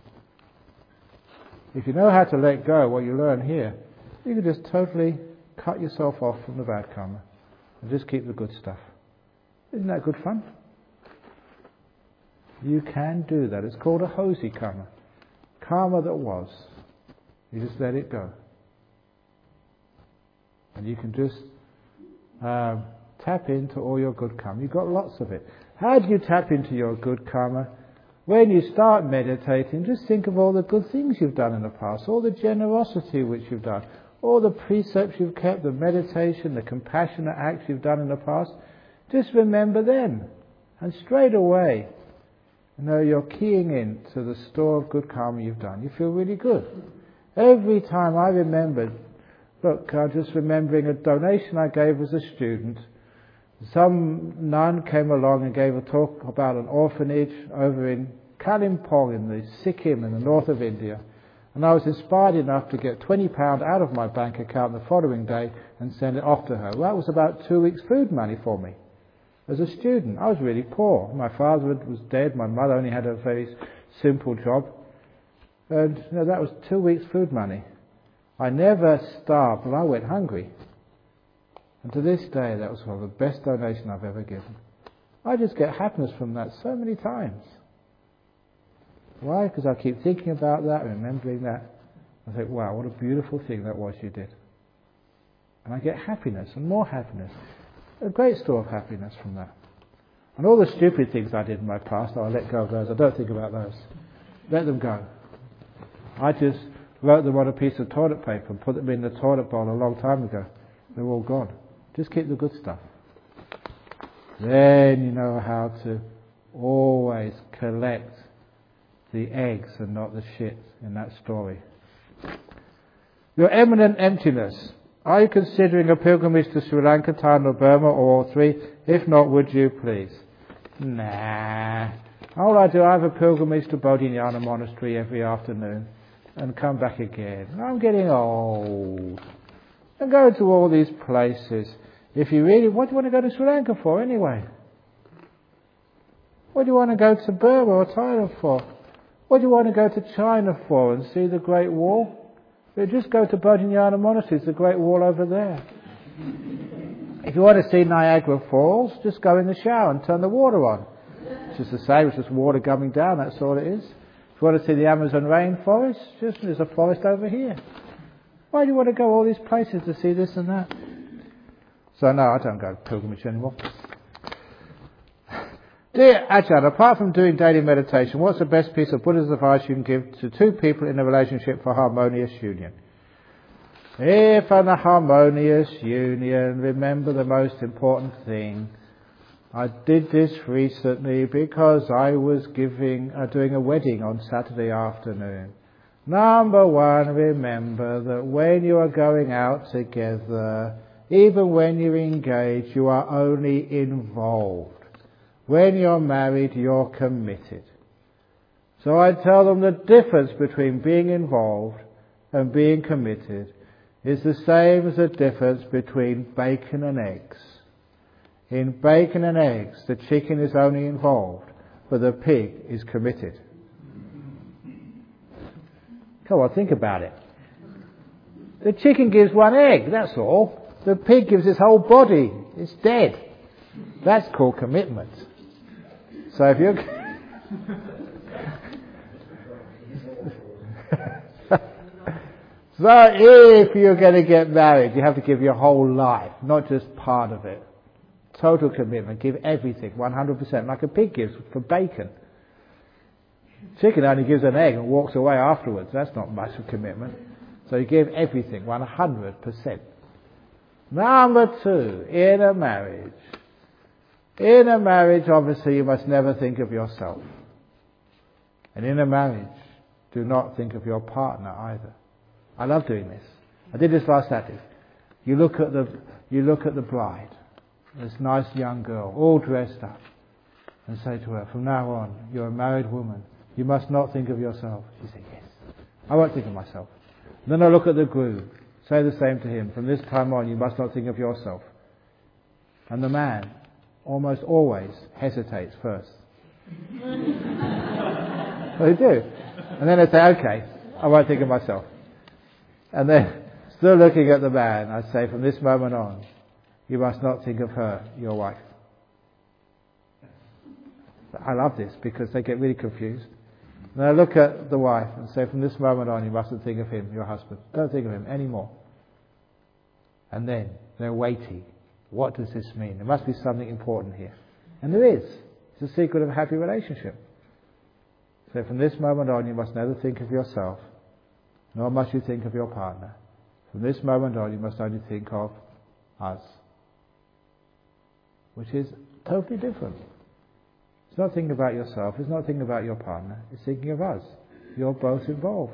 If you know how to let go, what you learn here, you can just totally cut yourself off from the bad karma and just keep the good stuff. Isn't that good fun? You can do that. It's called a hosi karma. Karma that was. You just let it go. And you can just um, tap into all your good karma. You've got lots of it. How do you tap into your good karma? When you start meditating, just think of all the good things you've done in the past, all the generosity which you've done, all the precepts you've kept, the meditation, the compassionate acts you've done in the past. Just remember them. And straight away, you know, you're keying in to the store of good karma you've done. You feel really good. Every time I remembered, look, I'm just remembering a donation I gave as a student. Some nun came along and gave a talk about an orphanage over in Kalimpong in the Sikkim in the north of India. And I was inspired enough to get twenty pounds out of my bank account the following day and send it off to her. Well, that was about two weeks' food money for me. As a student, I was really poor. My father was dead. My mother only had a very simple job. And you know, that was two weeks' food money. I never starved, but I went hungry. And to this day, that was one of the best donations I've ever given. I just get happiness from that so many times. Why? Because I keep thinking about that, remembering that. I think, wow, what a beautiful thing that was you did. And I get happiness and more happiness. A great store of happiness from that. And all the stupid things I did in my past, I let go of those. I don't think about those. Let them go. I just wrote them on a piece of toilet paper and put them in the toilet bowl a long time ago. They're all gone. Just keep the good stuff. Then you know how to always collect the eggs and not the shit in that story. Your eminent emptiness. Are you considering a pilgrimage to Sri Lanka, Thailand or Burma, or all three? If not, would you please? Nah. All I do, I have a pilgrimage to Bodhinyana Monastery every afternoon and come back again. I'm getting old. And go to all these places. If you really, what do you want to go to Sri Lanka for anyway? What do you want to go to Burma or Thailand for? What do you want to go to China for and see the Great Wall? You just go to Bodhinyana Monastery, it's the Great Wall over there. If you want to see Niagara Falls, just go in the shower and turn the water on. It's just the same, it's just water coming down, that's all it is. If you want to see the Amazon rainforest, just there's a forest over here. Why do you want to go all these places to see this and that? So no, I don't go to pilgrimage anymore. Dear Ajahn, apart from doing daily meditation, what's the best piece of Buddhist advice you can give to two people in a relationship for harmonious union? If in a harmonious union, remember the most important thing. I did this recently because I was giving, uh, doing a wedding on Saturday afternoon. Number one, remember that when you are going out together, even when you're engaged, you are only involved. When you're married, you're committed. So I tell them the difference between being involved and being committed is the same as the difference between bacon and eggs. In bacon and eggs, the chicken is only involved, but the pig is committed. Come on, think about it. The chicken gives one egg, that's all. The pig gives his whole body. It's dead. That's called commitment. So if you're... so if you're going to get married, you have to give your whole life, not just part of it. Total commitment. Give everything, one hundred percent, like a pig gives for bacon. Chicken only gives an egg and walks away afterwards. That's not much of commitment. So you give everything, one hundred percent. Number two, in a marriage. In a marriage, obviously, you must never think of yourself. And in a marriage, do not think of your partner either. I love doing this. I did this last Saturday. You look at the, you look at the bride, this nice young girl, all dressed up, and say to her, from now on, you're a married woman. You must not think of yourself. She said, yes. I won't think of myself. Then I look at the groom. Say the same to him. From this time on, you must not think of yourself. And the man almost always hesitates first. Well, they do. And then they say, okay, I won't think of myself. And then, still looking at the man, I say, from this moment on, you must not think of her, your wife. I love this because they get really confused. And I look at the wife and say, from this moment on, you mustn't think of him, your husband. Don't think of him anymore. And then they're waiting. What does this mean? There must be something important here. And there is. It's the secret of a happy relationship. So from this moment on, you must never think of yourself, nor must you think of your partner. From this moment on, you must only think of us. Which is totally different. It's not thinking about yourself, it's not thinking about your partner, it's thinking of us. You're both involved.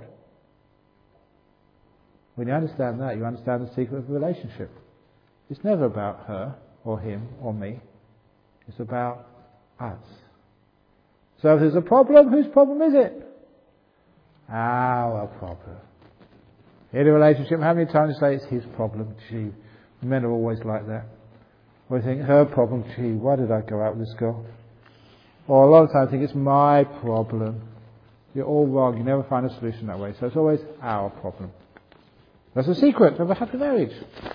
When you understand that, you understand the secret of the relationship. It's never about her, or him, or me. It's about us. So if there's a problem, whose problem is it? Our problem. In a relationship, how many times you say it's his problem? Gee, men are always like that. Or you think, her problem, gee, why did I go out with this girl? Or a lot of times I think it's my problem. You're all wrong. You never find a solution that way. So it's always our problem. That's the secret of a happy marriage.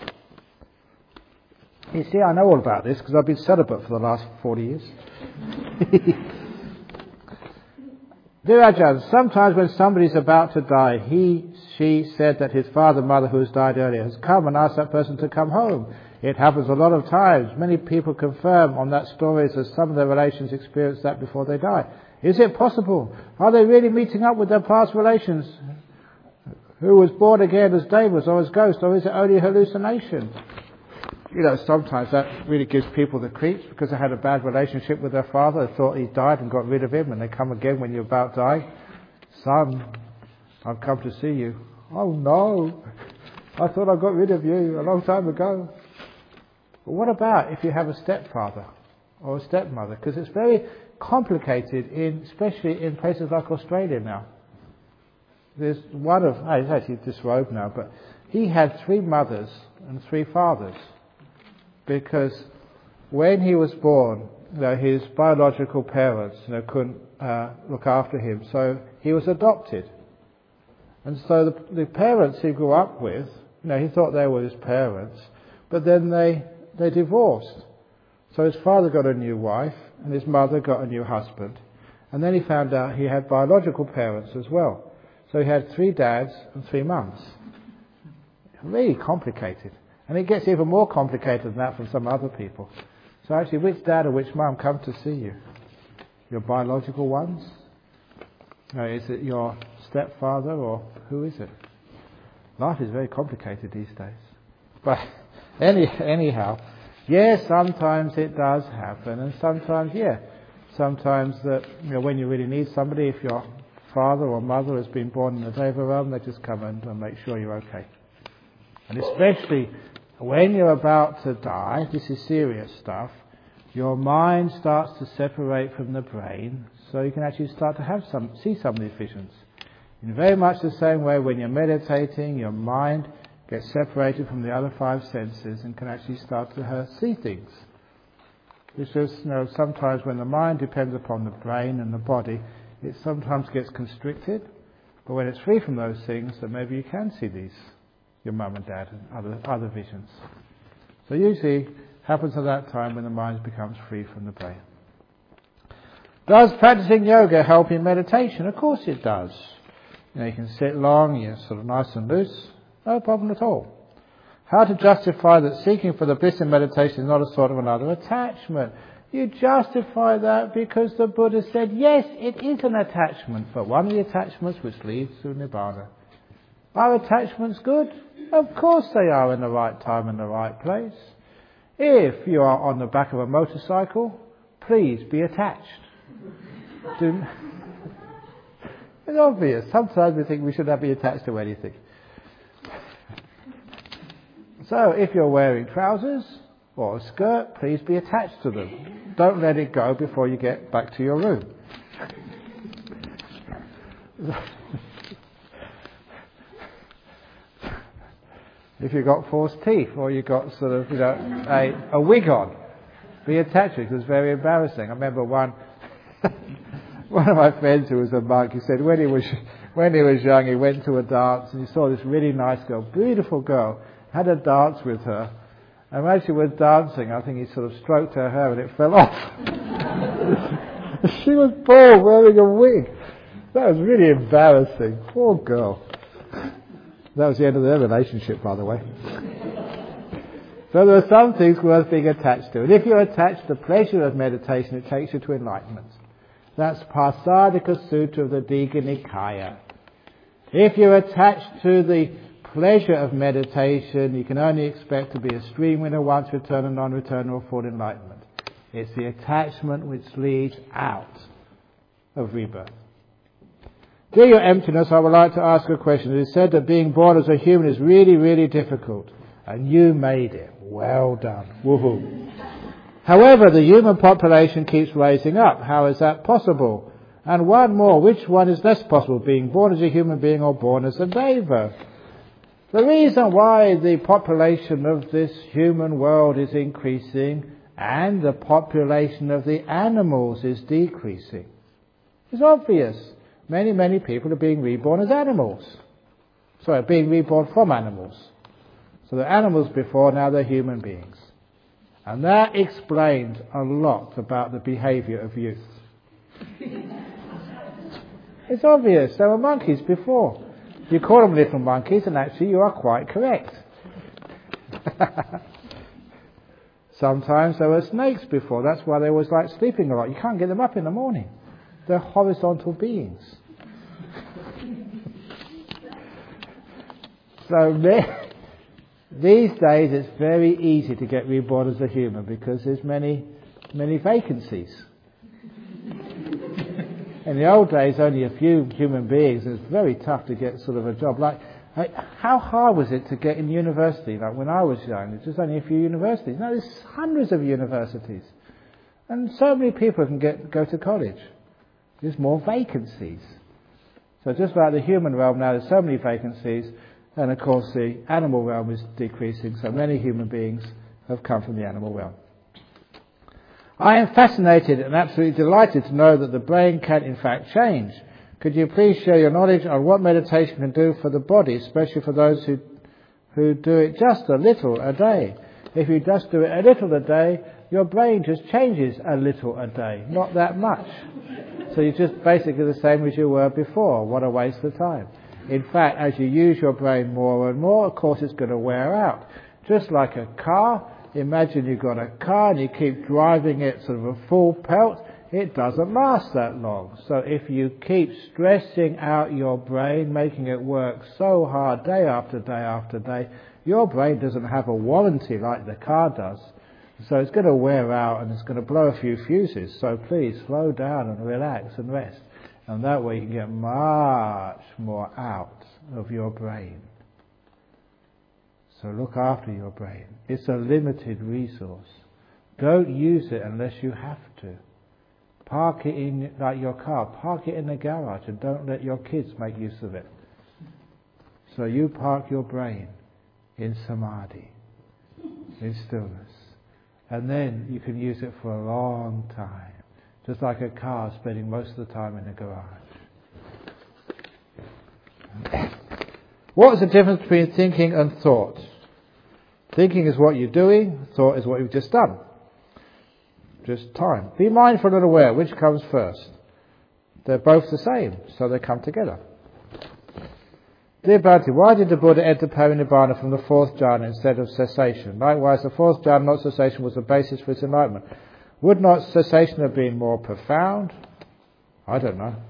You see, I know all about this because I've been celibate for the last forty years. Dear Ajahn, sometimes when somebody's about to die, he, she said that his father, mother who has died earlier has come and asked that person to come home. It happens a lot of times. Many people confirm on that stories that some of their relations experience that before they die. Is it possible? Are they really meeting up with their past relations? Who was born again as Davis or as Ghost, or is it only a hallucination? You know, sometimes that really gives people the creeps because they had a bad relationship with their father. They thought he died and got rid of him, and they come again when you're about to die. Son, I've come to see you. Oh no, I thought I got rid of you a long time ago. But what about if you have a stepfather or a stepmother? Because it's very complicated, in, especially in places like Australia now. There's one of, oh, he's actually disrobed now, but he had three mothers and three fathers. Because when he was born, you know, his biological parents, you know, couldn't uh, look after him, so he was adopted. And so the, the parents he grew up with, you know, he thought they were his parents, but then they they divorced. So his father got a new wife, and his mother got a new husband, and then he found out he had biological parents as well. So he had three dads and three mums. Really complicated. And it gets even more complicated than that from some other people. So actually, which dad or which mum come to see you? Your biological ones? No, is it your stepfather, or who is it? Life is very complicated these days. But any, anyhow, Yes, sometimes it does happen, and sometimes, yeah, sometimes that, you know, when you really need somebody, if your father or mother has been born in the Deva realm, they just come in and make sure you're okay. And especially when you're about to die, this is serious stuff, your mind starts to separate from the brain, so you can actually start to have some, see some of these visions. In very much the same way, when you're meditating, your mind gets separated from the other five senses and can actually start to uh, see things. It's just, you know, sometimes when the mind depends upon the brain and the body, it sometimes gets constricted, but when it's free from those things, then maybe you can see these, your mum and dad and other other visions. So usually happens at that time when the mind becomes free from the brain. Does practicing yoga help in meditation? Of course it does. You know, you can sit long, you're sort of nice and loose, no problem at all. How to justify that seeking for the bliss in meditation is not a sort of another attachment? You justify that because the Buddha said, yes, it is an attachment, but one of the attachments which leads to Nibbana. Are attachments good? Of course they are, in the right time and the right place. If you are on the back of a motorcycle, please be attached. Do, it's obvious. Sometimes we think we should not be attached to anything. So if you're wearing trousers or a skirt, please be attached to them. Don't let it go before you get back to your room. If you've got false teeth or you've got sort of, you know, a, a wig on, be attached to it. It was very embarrassing. I remember one one of my friends who was a monk, he said when he was when he was young he went to a dance and he saw this really nice girl, beautiful girl, had a dance with her, and when she was dancing I think he sort of stroked her hair and it fell off. She was bald wearing a wig. That was really embarrassing. Poor girl. That was the end of their relationship, by the way. So there are some things worth being attached to. And if you're attached to the pleasure of meditation, it takes you to enlightenment. That's Pasadika Sutta of the Digha Nikaya. If you're attached to the pleasure of meditation, you can only expect to be a stream winner, once return and non-return, or full enlightenment. It's the attachment which leads out of rebirth. Dear Your Emptiness, I would like to ask a question. It is said that being born as a human is really, really difficult. And you made it. Well done. Woohoo. However, the human population keeps raising up. How is that possible? And one more, which one is less possible, being born as a human being or born as a deva? The reason why the population of this human world is increasing and the population of the animals is decreasing is obvious. Many, many people are being reborn as animals. Sorry, being reborn from animals. So the animals before, now they're human beings. And that explains a lot about the behaviour of youth. It's obvious. There were monkeys before. You call them little monkeys, and actually you are quite correct. Sometimes there were snakes before. That's why they always like sleeping a lot. You can't get them up in the morning. They're horizontal beings. So these days it's very easy to get reborn as a human because there's many, many vacancies. In the old days, only a few human beings. It was very tough to get sort of a job. Like, how hard was it to get in university? Like when I was young, there's just only a few universities. Now there's hundreds of universities, and so many people can get go to college. There's more vacancies. So just like the human realm now, there's so many vacancies, and of course the animal realm is decreasing, so many human beings have come from the animal realm. I am fascinated and absolutely delighted to know that the brain can in fact change. Could you please share your knowledge on what meditation can do for the body, especially for those who who do it just a little a day? If you just do it a little a day, your brain just changes a little a day, not that much. So you're just basically the same as you were before. What a waste of time. In fact, as you use your brain more and more, of course it's going to wear out. Just like a car, imagine you've got a car and you keep driving it sort of a full pelt, it doesn't last that long. So if you keep stressing out your brain, making it work so hard day after day after day, your brain doesn't have a warranty like the car does. So it's going to wear out and it's going to blow a few fuses. So please slow down and relax and rest. And that way you can get much more out of your brain. So look after your brain. It's a limited resource. Don't use it unless you have to. Park it in, like your car, park it in the garage and don't let your kids make use of it. So you park your brain in samadhi, in stillness. And then you can use it for a long time. Just like a car spending most of the time in the garage. What is the difference between thinking and thought? Thinking is what you're doing, thought is what you've just done. Just time. Be mindful and aware. Which comes first? They're both the same, so they come together. Dear Bhante, why did the Buddha enter Parinibbana from the fourth jhana instead of cessation? Likewise, the fourth jhana, not cessation, was the basis for his enlightenment. Would not cessation have been more profound? I don't know.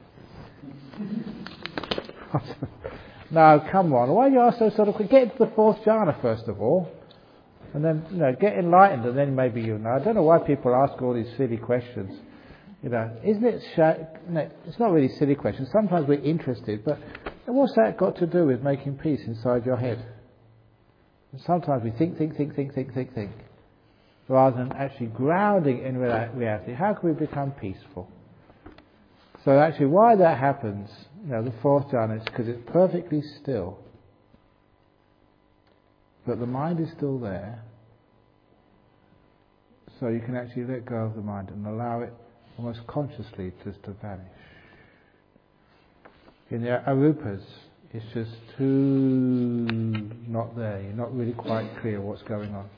No, come on. Why are you ask so sort of quick? Get into the fourth jhana first of all. And then, you know, get enlightened and then maybe you'll know. I don't know why people ask all these silly questions. You know, isn't it, sh- no, it's not really silly questions. Sometimes we're interested, but what's that got to do with making peace inside your head? And sometimes we think, think, think, think, think, think, think, rather than actually grounding in reality. How can we become peaceful? So actually why that happens, you know, the fourth jhana is because it's perfectly still. But the mind is still there. So you can actually let go of the mind and allow it almost consciously just to vanish. In the arupas, it's just too not there. You're not really quite clear what's going on.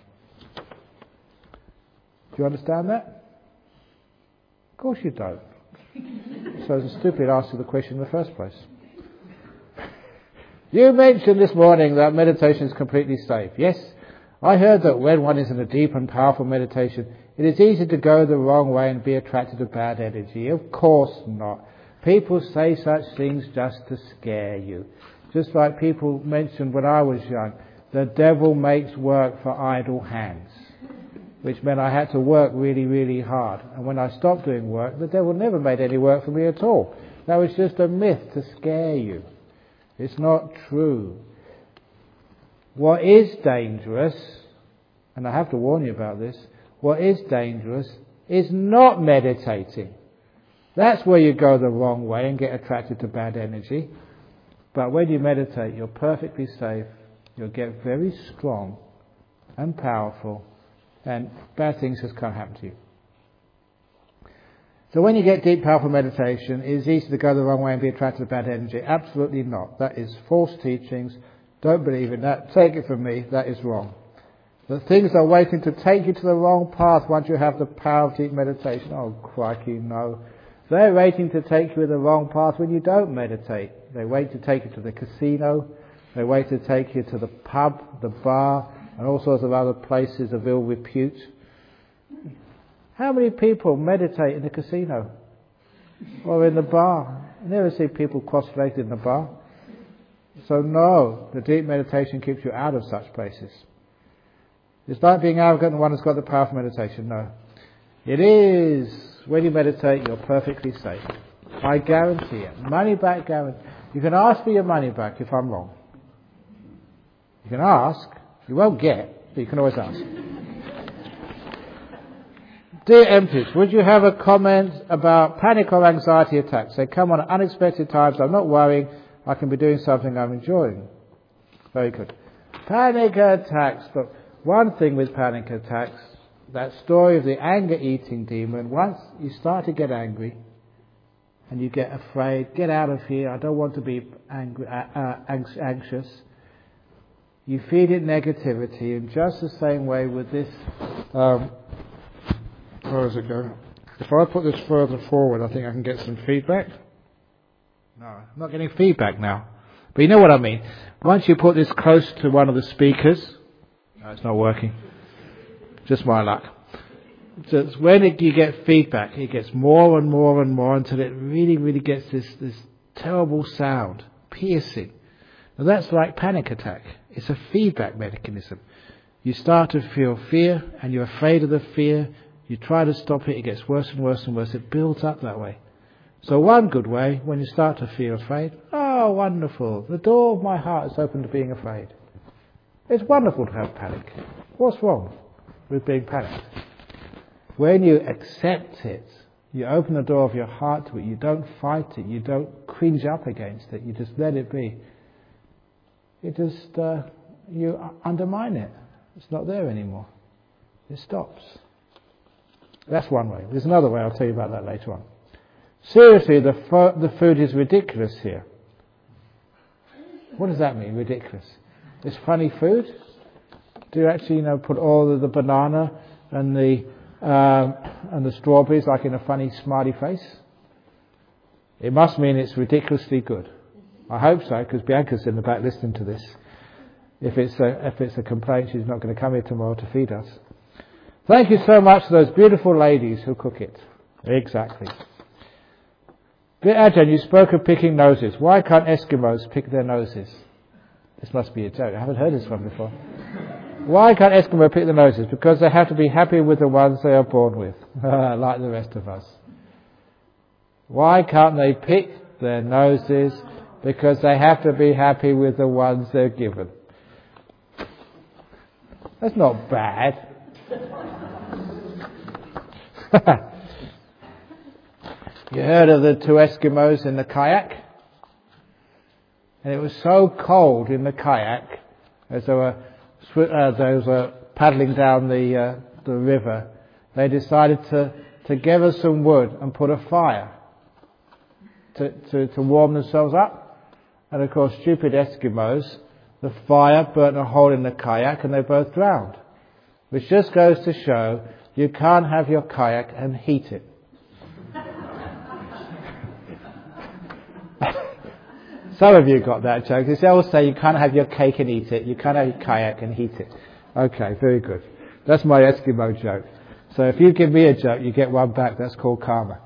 Do you understand that? Of course you don't. So it's stupid to answer the question in the first place. You mentioned this morning that meditation is completely safe. Yes, I heard that when one is in a deep and powerful meditation, it is easy to go the wrong way and be attracted to bad energy. Of course not. People say such things just to scare you. Just like people mentioned when I was young, the devil makes work for idle hands, which meant I had to work really, really hard. And when I stopped doing work, the devil never made any work for me at all. That was just a myth to scare you. It's not true. What is dangerous, and I have to warn you about this, what is dangerous is not meditating. That's where you go the wrong way and get attracted to bad energy. But when you meditate, you're perfectly safe. You'll get very strong and powerful, and bad things just can't happen to you. So when you get deep, powerful meditation, it is easy to go the wrong way and be attracted to bad energy. Absolutely not. That is false teachings. Don't believe in that. Take it from me. That is wrong. The things are waiting to take you to the wrong path once you have the power of deep meditation. Oh, crikey, no. They're waiting to take you to the wrong path when you don't meditate. They wait to take you to the casino. They wait to take you to the pub, the bar, and all sorts of other places of ill repute. How many people meditate in the casino or in the bar? I never see people cross-legged in the bar. So no, the deep meditation keeps you out of such places. It's like being arrogant and one has got the power of meditation. No. It is, when you meditate, you're perfectly safe. I guarantee it. Money back guarantee. You can ask for your money back if I'm wrong. You can ask. You won't get, but you can always ask. Dear Empties, would you have a comment about panic or anxiety attacks? They come on at unexpected times. I'm not worrying. I can be doing something I'm enjoying. Very good. Panic attacks. But one thing with panic attacks, that story of the anger-eating demon, once you start to get angry and you get afraid, get out of here, I don't want to be angry, uh, uh, anxious. You feed it negativity, in just the same way with this... Um, Where does it go? If I put this further forward, I think I can get some feedback. No, I'm not getting feedback now. But you know what I mean. Once you put this close to one of the speakers... No, it's not working. Just my luck. So it's when it, you get feedback, it gets more and more and more until it really, really gets this, this terrible sound, piercing. Now that's like panic attack. It's a feedback mechanism. You start to feel fear and you're afraid of the fear. You try to stop it, it gets worse and worse and worse. It builds up that way. So one good way, when you start to feel afraid, oh, wonderful, the door of my heart is open to being afraid. It's wonderful to have panic. What's wrong with being panicked? When you accept it, you open the door of your heart to it, you don't fight it, you don't cringe up against it, you just let it be. It just, uh, you undermine it. It's not there anymore. It stops. That's one way. There's another way, I'll tell you about that later on. Seriously, the, fo- the food is ridiculous here. What does that mean, ridiculous? It's funny food? Do you actually, you know, put all of the banana and the um, and the strawberries like in a funny smarty face? It must mean it's ridiculously good. I hope so, because Bianca's in the back listening to this. If it's a, if it's a complaint, she's not going to come here tomorrow to feed us. Thank you so much to those beautiful ladies who cook it. Exactly. Ajahn, you spoke of picking noses. Why can't Eskimos pick their noses? This must be a joke. I haven't heard this one before. Why can't Eskimos pick their noses? Because they have to be happy with the ones they are born with, like the rest of us. Why can't they pick their noses? Because they have to be happy with the ones they're given. That's not bad. You heard of the two Eskimos in the kayak? And it was so cold in the kayak as they were, uh, they were paddling down the uh, the river, they decided to, to gather some wood and put a fire to, to, to warm themselves up. And of course, stupid Eskimos, the fire burnt a hole in the kayak and they both drowned. Which just goes to show you can't have your kayak and heat it. Some of you got that joke. They always say you can't have your cake and eat it. You can't have your kayak and heat it. Okay, very good. That's my Eskimo joke. So if you give me a joke, you get one back. That's called karma.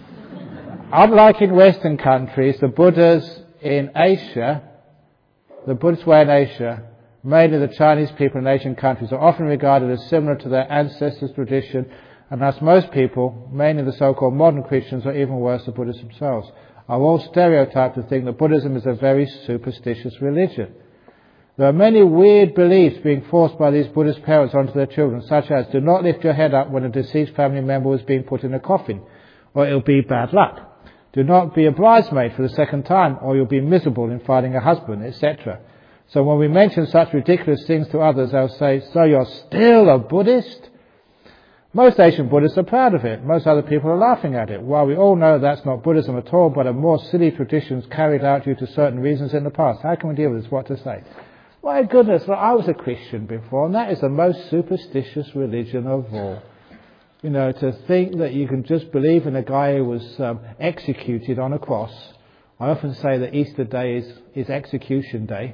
Unlike in Western countries, the Buddhas in Asia, the Buddhist way in Asia, mainly the Chinese people in Asian countries, are often regarded as similar to their ancestors' tradition, and thus most people, mainly the so-called modern Christians, or even worse, the Buddhists themselves, are all stereotyped to think that Buddhism is a very superstitious religion. There are many weird beliefs being forced by these Buddhist parents onto their children, such as, do not lift your head up when a deceased family member is being put in a coffin, or it'll be bad luck. Do not be a bridesmaid for the second time, or you'll be miserable in finding a husband, et cetera. So when we mention such ridiculous things to others, they'll say, so you're still a Buddhist? Most Asian Buddhists are proud of it. Most other people are laughing at it. While we all know that's not Buddhism at all, but a more silly traditions carried out due to certain reasons in the past. How can we deal with this? What to say? My goodness, well, I was a Christian before, and that is the most superstitious religion of all. You know, to think that you can just believe in a guy who was um, executed on a cross. I often say that Easter Day is, is execution day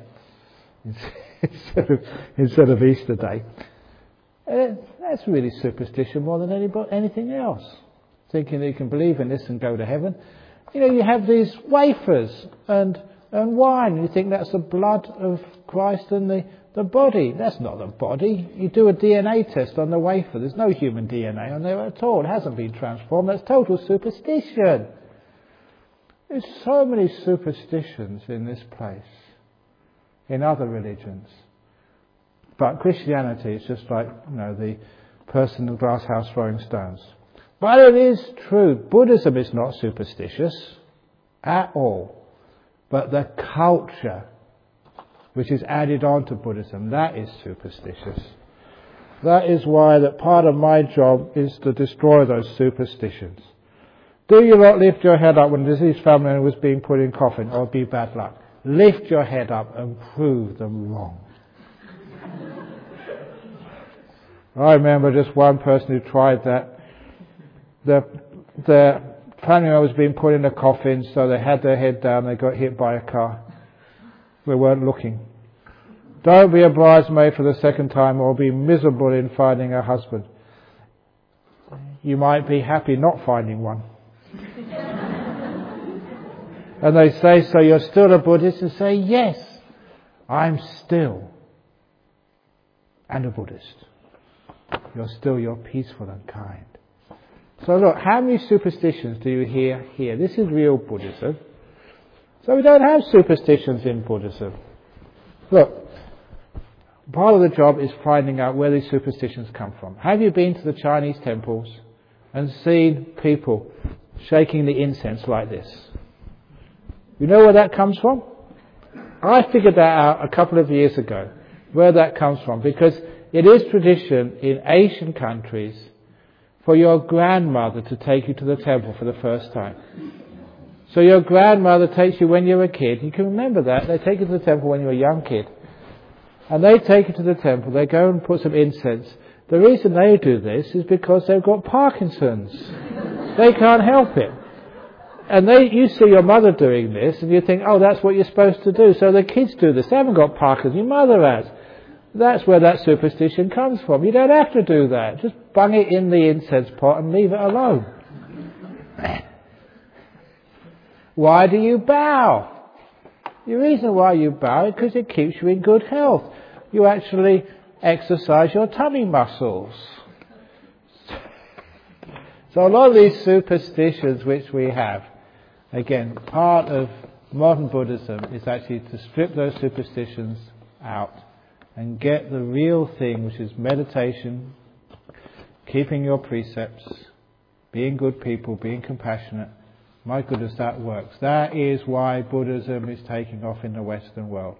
instead of, instead of Easter Day. Uh, that's really superstition more than anybody, anything else. Thinking that you can believe in this and go to heaven. You know, you have these wafers and and wine. You think that's the blood of Christ and the, the body. That's not the body. You do a D N A test on the wafer. There's no human D N A on there at all. It hasn't been transformed. That's total superstition. There's so many superstitions in this place, in other religions. But Christianity is just like, you know, the person in the glass house throwing stones. But it is true, Buddhism is not superstitious at all. But the culture which is added on to Buddhism, that is superstitious. That is why that part of my job is to destroy those superstitions. Do you not lift your head up when a deceased family member was being put in coffin, or be bad luck? Lift your head up and prove them wrong. I remember just one person who tried that. The, the family member was being put in a coffin, so they had their head down, they got hit by a car. We weren't looking. Don't be a bridesmaid for the second time, or be miserable in finding a husband. You might be happy not finding one. And they say, so you're still a Buddhist? And say, yes, I'm still. and a Buddhist. You're still, you're peaceful and kind. So look, how many superstitions do you hear here? This is real Buddhism. So we don't have superstitions in Buddhism. Look, part of the job is finding out where these superstitions come from. Have you been to the Chinese temples and seen people shaking the incense like this? You know where that comes from? I figured that out a couple of years ago, where that comes from, because it is tradition in Asian countries for your grandmother to take you to the temple for the first time. So your grandmother takes you when you're a kid. You can remember that. They take you to the temple when you're a young kid. And they take you to the temple. They go and put some incense. The reason they do this is because they've got Parkinson's. They can't help it. And they, you see your mother doing this and you think, oh, that's what you're supposed to do. So the kids do this. They haven't got Parkinson's. Your mother has. That's where that superstition comes from. You don't have to do that. Just bung it in the incense pot and leave it alone. Why do you bow? The reason why you bow is because it keeps you in good health. You actually exercise your tummy muscles. So a lot of these superstitions which we have, again, part of modern Buddhism is actually to strip those superstitions out and get the real thing, which is meditation, keeping your precepts, being good people, being compassionate. My goodness, that works. That is why Buddhism is taking off in the Western world.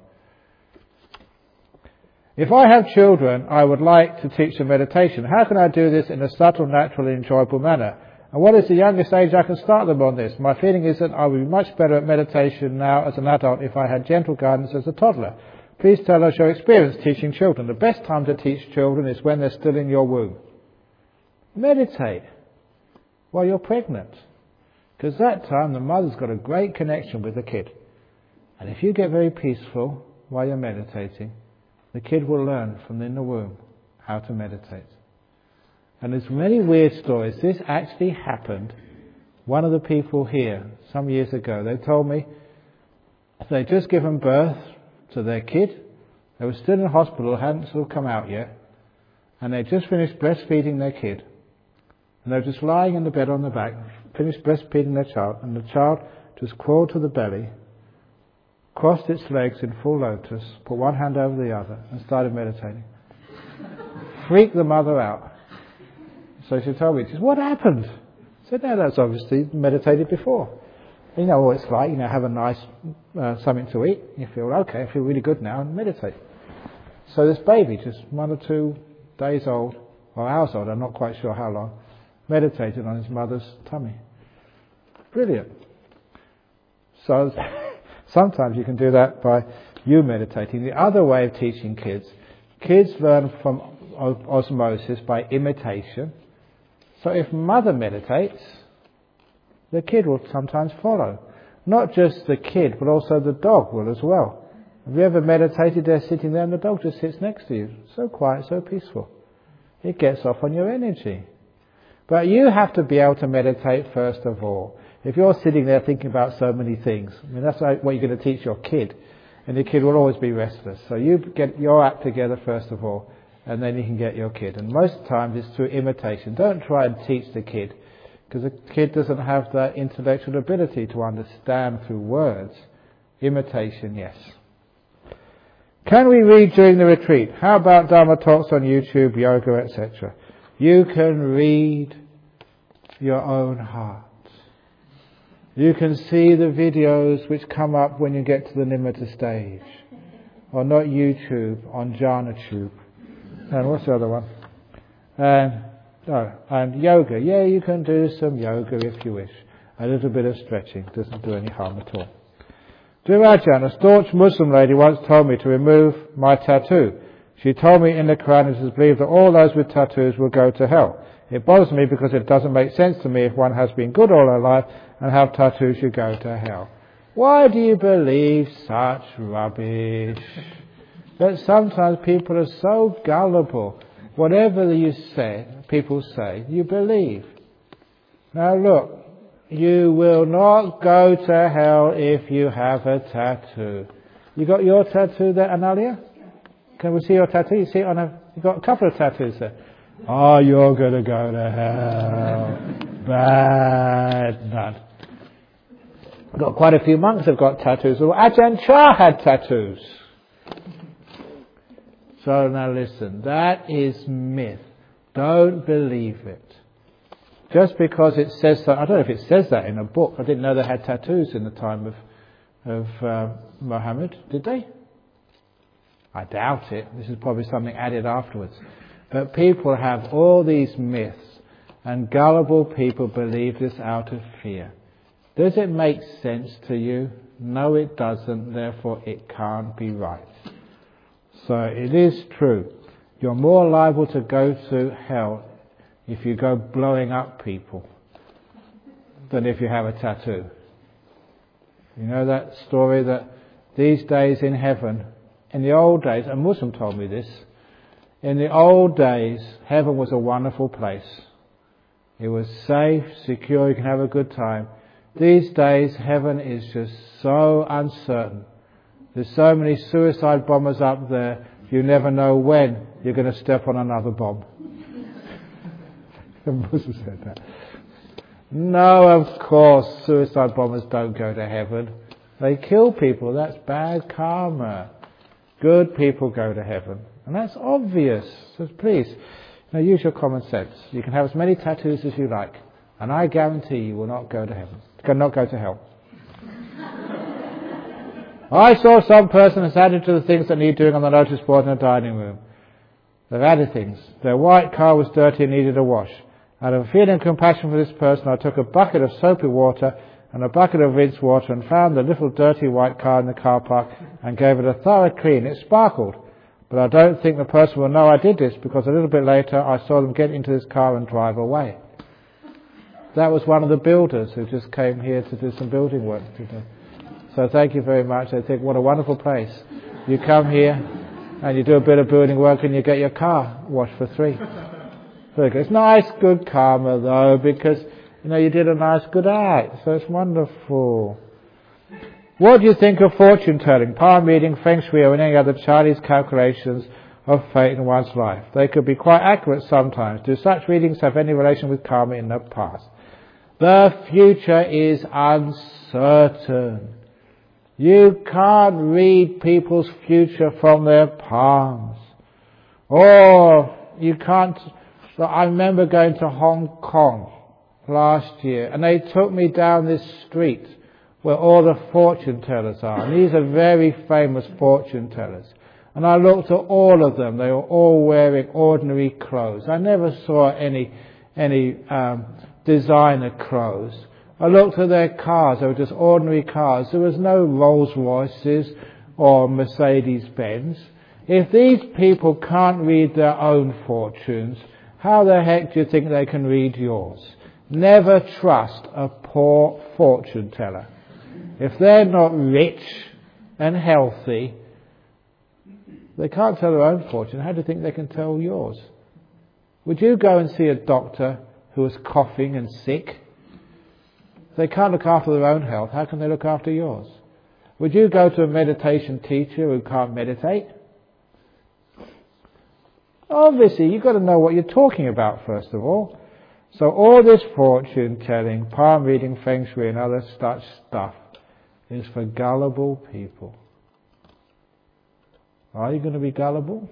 If I have children, I would like to teach them meditation. How can I do this in a subtle, natural, and enjoyable manner? And what is the youngest age I can start them on this? My feeling is that I would be much better at meditation now as an adult if I had gentle guidance as a toddler. Please tell us your experience teaching children. The best time to teach children is when they're still in your womb. Meditate while you're pregnant. Because that time the mother's got a great connection with the kid. And if you get very peaceful while you're meditating, the kid will learn from in the womb how to meditate. And there's many weird stories. This actually happened. One of the people here, some years ago, they told me they'd just given birth to their kid. They were still in hospital, hadn't sort of come out yet. And they'd just finished breastfeeding their kid. And they were just lying in the bed on the back, finished breastfeeding their child. And the child just crawled to the belly, crossed its legs in full lotus, put one hand over the other, and started meditating. Freaked the mother out. So she told me, she said, what happened? I said, no, that's obviously meditated before. You know what it's like, you know, have a nice uh, something to eat. You feel, okay, I feel really good now, and meditate. So this baby, just one or two days old, or hours old, I'm not quite sure how long, meditated on his mother's tummy. Brilliant. So sometimes you can do that by you meditating. The other way of teaching kids, kids learn from osmosis by imitation. So if mother meditates, the kid will sometimes follow. Not just the kid, but also the dog will as well. Have you ever meditated there sitting there and the dog just sits next to you? So quiet, so peaceful. It gets off on your energy. But you have to be able to meditate first of all. If you're sitting there thinking about so many things, I mean, that's what you're going to teach your kid. And your kid will always be restless. So you get your act together first of all, and then you can get your kid. And most times it's through imitation. Don't try and teach the kid, because the kid doesn't have that intellectual ability to understand through words. Imitation, yes. Can we read during the retreat? How about Dharma talks on YouTube, yoga, et cetera? You can read your own heart. You can see the videos which come up when you get to the Nimitta stage. Or not YouTube, on JhanaTube. And what's the other one? And, oh, and yoga. Yeah, you can do some yoga if you wish. A little bit of stretching doesn't do any harm at all. Dear Ajahn, a staunch Muslim lady once told me to remove my tattoo. She told me in the Quran it is believed that all those with tattoos will go to hell. It bothers me because it doesn't make sense to me if one has been good all her life and have tattoos you go to hell. Why do you believe such rubbish? But sometimes people are so gullible. Whatever you say, people say, you believe. Now look, you will not go to hell if you have a tattoo. You got your tattoo there, Analia? Can we see your tattoo? You see it on a You've got a couple of tattoos there. Oh, you're going to go to hell. Bad. None. I've got quite a few monks have got tattoos. Well, Ajahn Chah had tattoos. So now listen, that is myth. Don't believe it. Just because it says that, I don't know if it says that in a book. I didn't know they had tattoos in the time of of uh, Muhammad. Did they? I doubt it. This is probably something added afterwards. But people have all these myths, and gullible people believe this out of fear. Does it make sense to you? No, it doesn't. Therefore, it can't be right. So it is true. You're more liable to go to hell if you go blowing up people than if you have a tattoo. You know that story that these days in heaven, in the old days, a Muslim told me this, in the old days, heaven was a wonderful place. It was safe, secure, you can have a good time. These days, heaven is just so uncertain. There's so many suicide bombers up there, you never know when you're going to step on another bomb. The Muslim said that. No, of course, suicide bombers don't go to heaven. They kill people. That's bad karma. Good people go to heaven. And that's obvious. So please, you know, use your common sense. You can have as many tattoos as you like. And I guarantee you will not go to heaven. Cannot go to hell. I saw some person has added to the things that need doing on the notice board in the dining room. They've added things. Their white car was dirty and needed a wash. Out of a feeling of compassion for this person, I took a bucket of soapy water and a bucket of rinse water and found the little dirty white car in the car park and gave it a thorough clean. It sparkled. But I don't think the person will know I did this because a little bit later I saw them get into this car and drive away. That was one of the builders who just came here to do some building work today. So thank you very much. I think what a wonderful place. You come here and you do a bit of building work and you get your car washed for free. Very good. It's nice, good karma though, because you know you did a nice, good act. So it's wonderful. What do you think of fortune telling, palm reading, feng shui, or any other Chinese calculations of fate in one's life? They could be quite accurate sometimes. Do such readings have any relation with karma in the past? The future is uncertain. You can't read people's future from their palms. Or you can't... So I remember going to Hong Kong last year, and they took me down this street where all the fortune tellers are. And these are very famous fortune tellers. And I looked at all of them. They were all wearing ordinary clothes. I never saw any any um, designer clothes. I looked at their cars. They were just ordinary cars. There was no Rolls Royces or Mercedes Benz. If these people can't read their own fortunes, how the heck do you think they can read yours? Never trust a poor fortune teller. If they're not rich and healthy, they can't tell their own fortune. How do you think they can tell yours? Would you go and see a doctor who is coughing and sick? If they can't look after their own health, how can they look after yours? Would you go to a meditation teacher who can't meditate? Obviously, you've got to know what you're talking about, first of all. So all this fortune telling, palm reading, feng shui and other such stuff is for gullible people. Are you going to be gullible?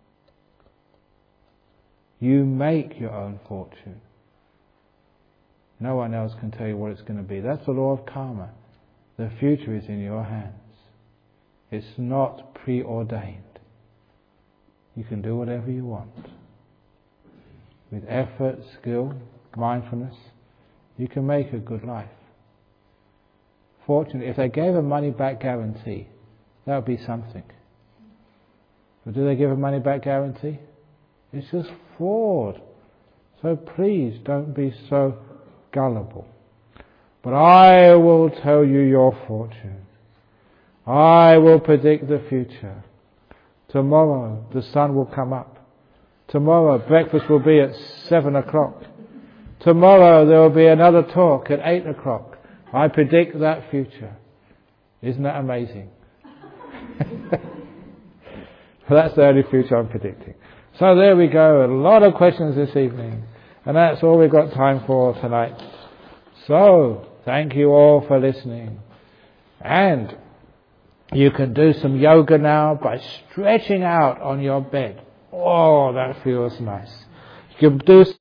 You make your own fortune. No one else can tell you what it's going to be. That's the law of karma. The future is in your hands. It's not preordained. You can do whatever you want. With effort, skill, mindfulness, you can make a good life. Fortunately, if they gave a money back guarantee, that would be something. But do they give a money back guarantee? It's just fraud. So please don't be so gullible. But I will tell you your fortune. I will predict the future. Tomorrow the sun will come up. Tomorrow breakfast will be at seven o'clock. Tomorrow there will be another talk at eight o'clock. I predict that future. Isn't that amazing? That's the only future I'm predicting. So there we go, a lot of questions this evening. And that's all we've got time for tonight. So, thank you all for listening. And you can do some yoga now by stretching out on your bed. Oh, that feels nice. You can do